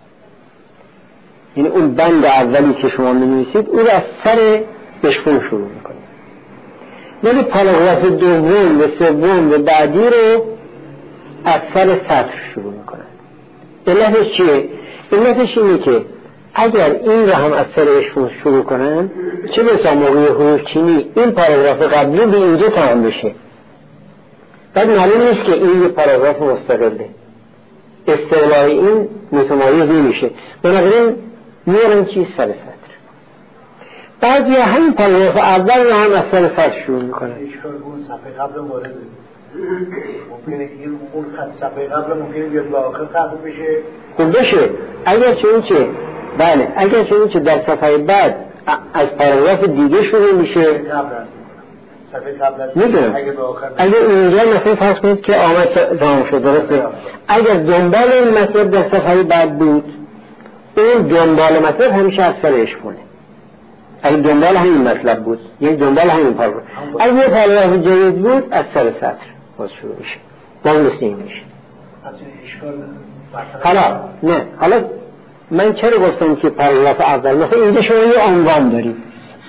یعنی اون بند اولی که شما می‌نویسید اون رو از سر اشپون شروع میکنن، ولی پاراگراف دوم و سوم و بعدی رو از سر سطر شروع میکنن. علتش چیه؟ علتش اینه که اگر این رو هم از سر اشپون شروع کنن، چه بسا موقع حروف چینی این پاراگراف قبلی به اینجا تمام بشه، بعد معلوم نیست که این یه پاراگراف مستقله، استقلال این متمایز نمیشه، بنابراین میارن چی؟ سر سطر. بعضی همین پاراگراف اول رو هم از سر سطر شروع میکنن. اشکال اون صفحه قبل مورد ممکنه این اون صفحه قبل ممکنه بیاد به آخر ختم بشه. خب بشه، اگر چون بله، اگر چون در صفحه بعد از پاراگراف دیگه شروع میشه، صفحه قبل میدونم اگر اینجا مثلا فرض کنید که آمد تمام شد، درسته؟ اگر دنبال این مطلب در صفحه بعد بود، اون دنبال مطلب همیشه از سر اشپونه. اگر دنبال همین مطلب بود، یعنی دنبال همین پاراگراف، اگر یه پاراگراف جدید بود از سر سطر باز شروع میشه، باز مثل این میشه. حالا من چرا گفتم که پاراگراف اول، مثلا اینجا شما یه عنوان دارید،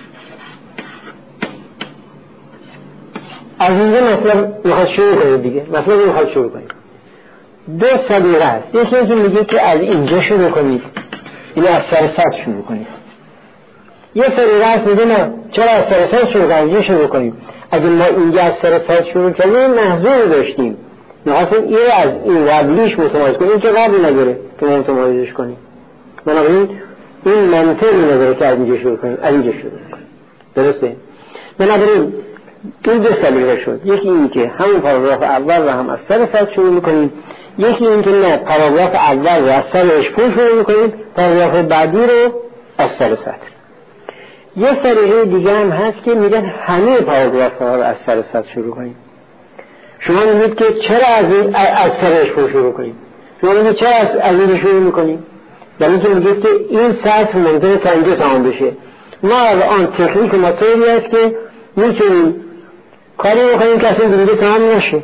از اینجا مطلب میخواد شروع کنید دیگه. مطلب میخواد شروع کنید. دو سلیقه هست. یکی اینکه میگه که از اینجا شروع کنید، اینو از سر سطح شروع کنید. یه سلیقه هست میگه نه، چرا از سر سطح شروع کنید؟ اینجا شروع کنید. اگه ما اینجا از سر سطح شروع کردیم محضور داشتیم، میخواستیم یه از این قبلیش متمایز کنیم که قبل نداره که ما متمایزش کنیم. بنابراین این منطقی نداره که از اینجا شروع کنیم، از اینجا شروع کنیم. درسته؟ بنابراین این دو سلیقه شد. یکی این که همون پاراگراف اول رو هم از سر سطح شروع میکنیم، یکی این که نه، پاراگراف اول رو از سر اشپون شروع میکنیم، پاراگراف بعدی رو از سر سطح. یه سلیقه دیگه هم هست که میگن همه پاراگراف ها رو از سر سطح شروع کنیم. شما میگید که چرا از سر اشپون شروع کنیم؟ شما میگید چرا از این شروع میکنیم؟ در اینکه میگید که این سطح ممکنه تا اینجا تمام بشه. ما الان تکنیک ما طوری است که میتونیم کاری بکنیم که اصلا دیگه تمام نشه.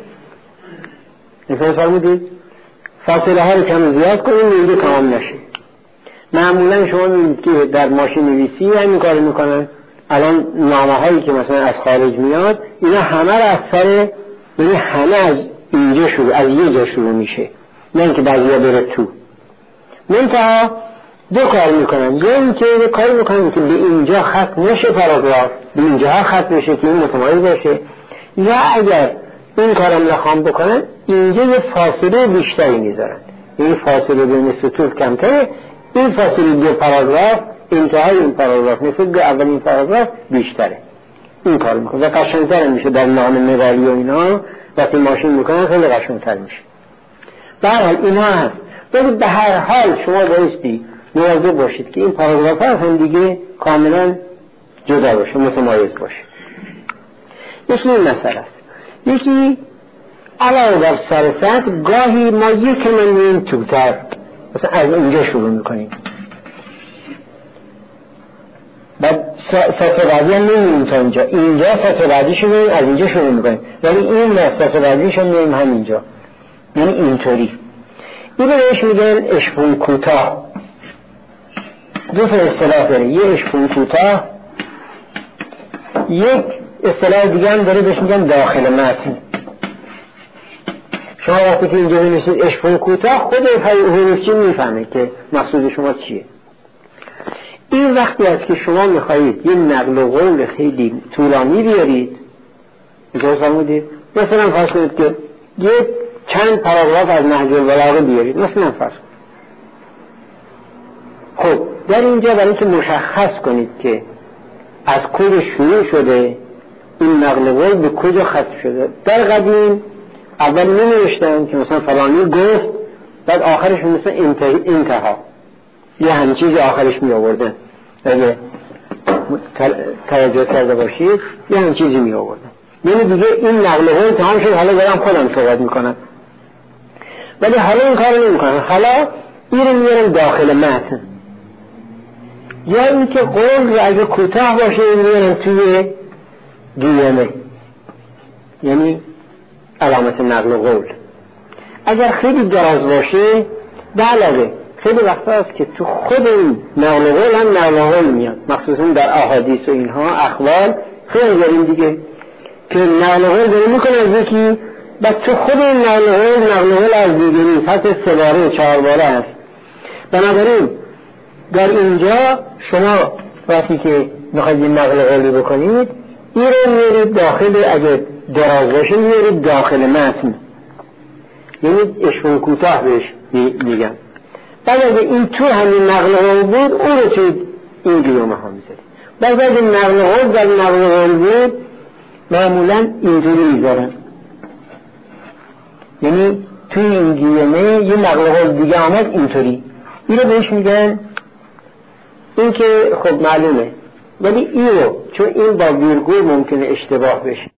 نفهم فرمودید؟ فاصله ها رو کم زیاد کنیم دیگه تمام نشه. معمولا شما میبینید که در ماشین نویسی همین کار میکنن. الان نامه هایی که مثلا از خارج میاد اینا همه رو از سر، یعنی همه از اینجا شروع، از یه جا شروع میشه، نه اینکه بعضیا بره تو. منتها دو کار میکنن. یا اینکه کاری میکنن که به اینجا خط نشه پاراگراف، به اینجا خط بشه که این متمایز باشه، یا اگر این کارم نخوام بکنن اینجا یه فاصله بیشتری میذارن، یعنی فاصله بین سطور کمتره، این فاصله دو پاراگراف انتهای این پاراگراف نسبت به اولین پاراگراف بیشتره. این کار میکنن و قشنگتر میشه. در نامه نگاری و اینا وقتی ماشین میکنن خیلی قشنگتر میشه. به هر حال اینا هست. ولی به هر حال شما بایستی مواظب باشید که این پاراگراف ها هم دیگه کاملا جدا باشه، متمایز باشه. یکی این مسئله است. یکی علاوه بر سر سطح گاهی ما یک منیم توتر مثلا از اینجا شروع میکنیم، بعد سطح بعدی هم نمیم تا اینجا، اینجا سطح بعدی شروع از اینجا شروع میکنیم، ولی این نه، سطح بعدیش هم نمیم همینجا، یعنی اینطوری. این رو بهش میگن اشپون کوتاه. دو تا اصطلاح داره، یه اشپون کوتاه، یک اصطلاح دیگه هم داره بهش میگن داخل متن. شما وقتی که اینجا بنویسید اشپون کوتاه خود حروفچی میفهمه که مقصود شما چیه. این وقتی است که شما میخواهید یه نقل و قول خیلی طولانی بیارید، اینجا فرمودید مثلا فرض کنید که یه چند پاراگراف از نهج البلاغه بیارید، مثلا فرض خب در اینجا برای اینکه مشخص کنید که از کجا شروع شده این نقل قول به کجا ختم شده. در قدیم اول نمی‌نوشتن که مثلا فلانی گفت بعد آخرش مثلا انتها یه همین چیزی آخرش می آوردن. اگه توجه کرده باشید یه همین چیزی می آوردن، یعنی دیگه این نقل قول تمام شد، حالا دارم خودم صحبت میکنم. ولی حالا این کار نمیکنن، حالا این رو میارن داخل متن، یا اینکه قول رو اگه کوتاه باشه میارن توی گیامه، یعنی علامت نقل قول. اگر خیلی دراز باشه به علاوه خیلی وقت هست که تو خود این نقل قول هم نقل قول میاد، مخصوصا در احادیث و اینها اخبار خیلی داریم دیگه که نقل قول داریم میکنه از یکی، بعد تو خود این نقل قول از دیگری سطح 3 باره 4 باره است. بنابراین در اینجا شما وقتی که میخواید این نقل قولی بکنید این رو میارید داخل، اگه دراز باشه میارید داخل متن، یعنی اشپون کوتاه بهش میگم. بعد اگه این تو همین نقل قول بود اون رو توی این گیومه ها میذارید. بعد اگه نقل قول در نقل قول بود معمولا اینجوری میذارن، یعنی توی این گیومه یه نقل قول دیگه آمد اینطوری، این رو بهش میگن. این که خب معلومه، ولی این رو چون این با ویرگول ممکنه اشتباه بشه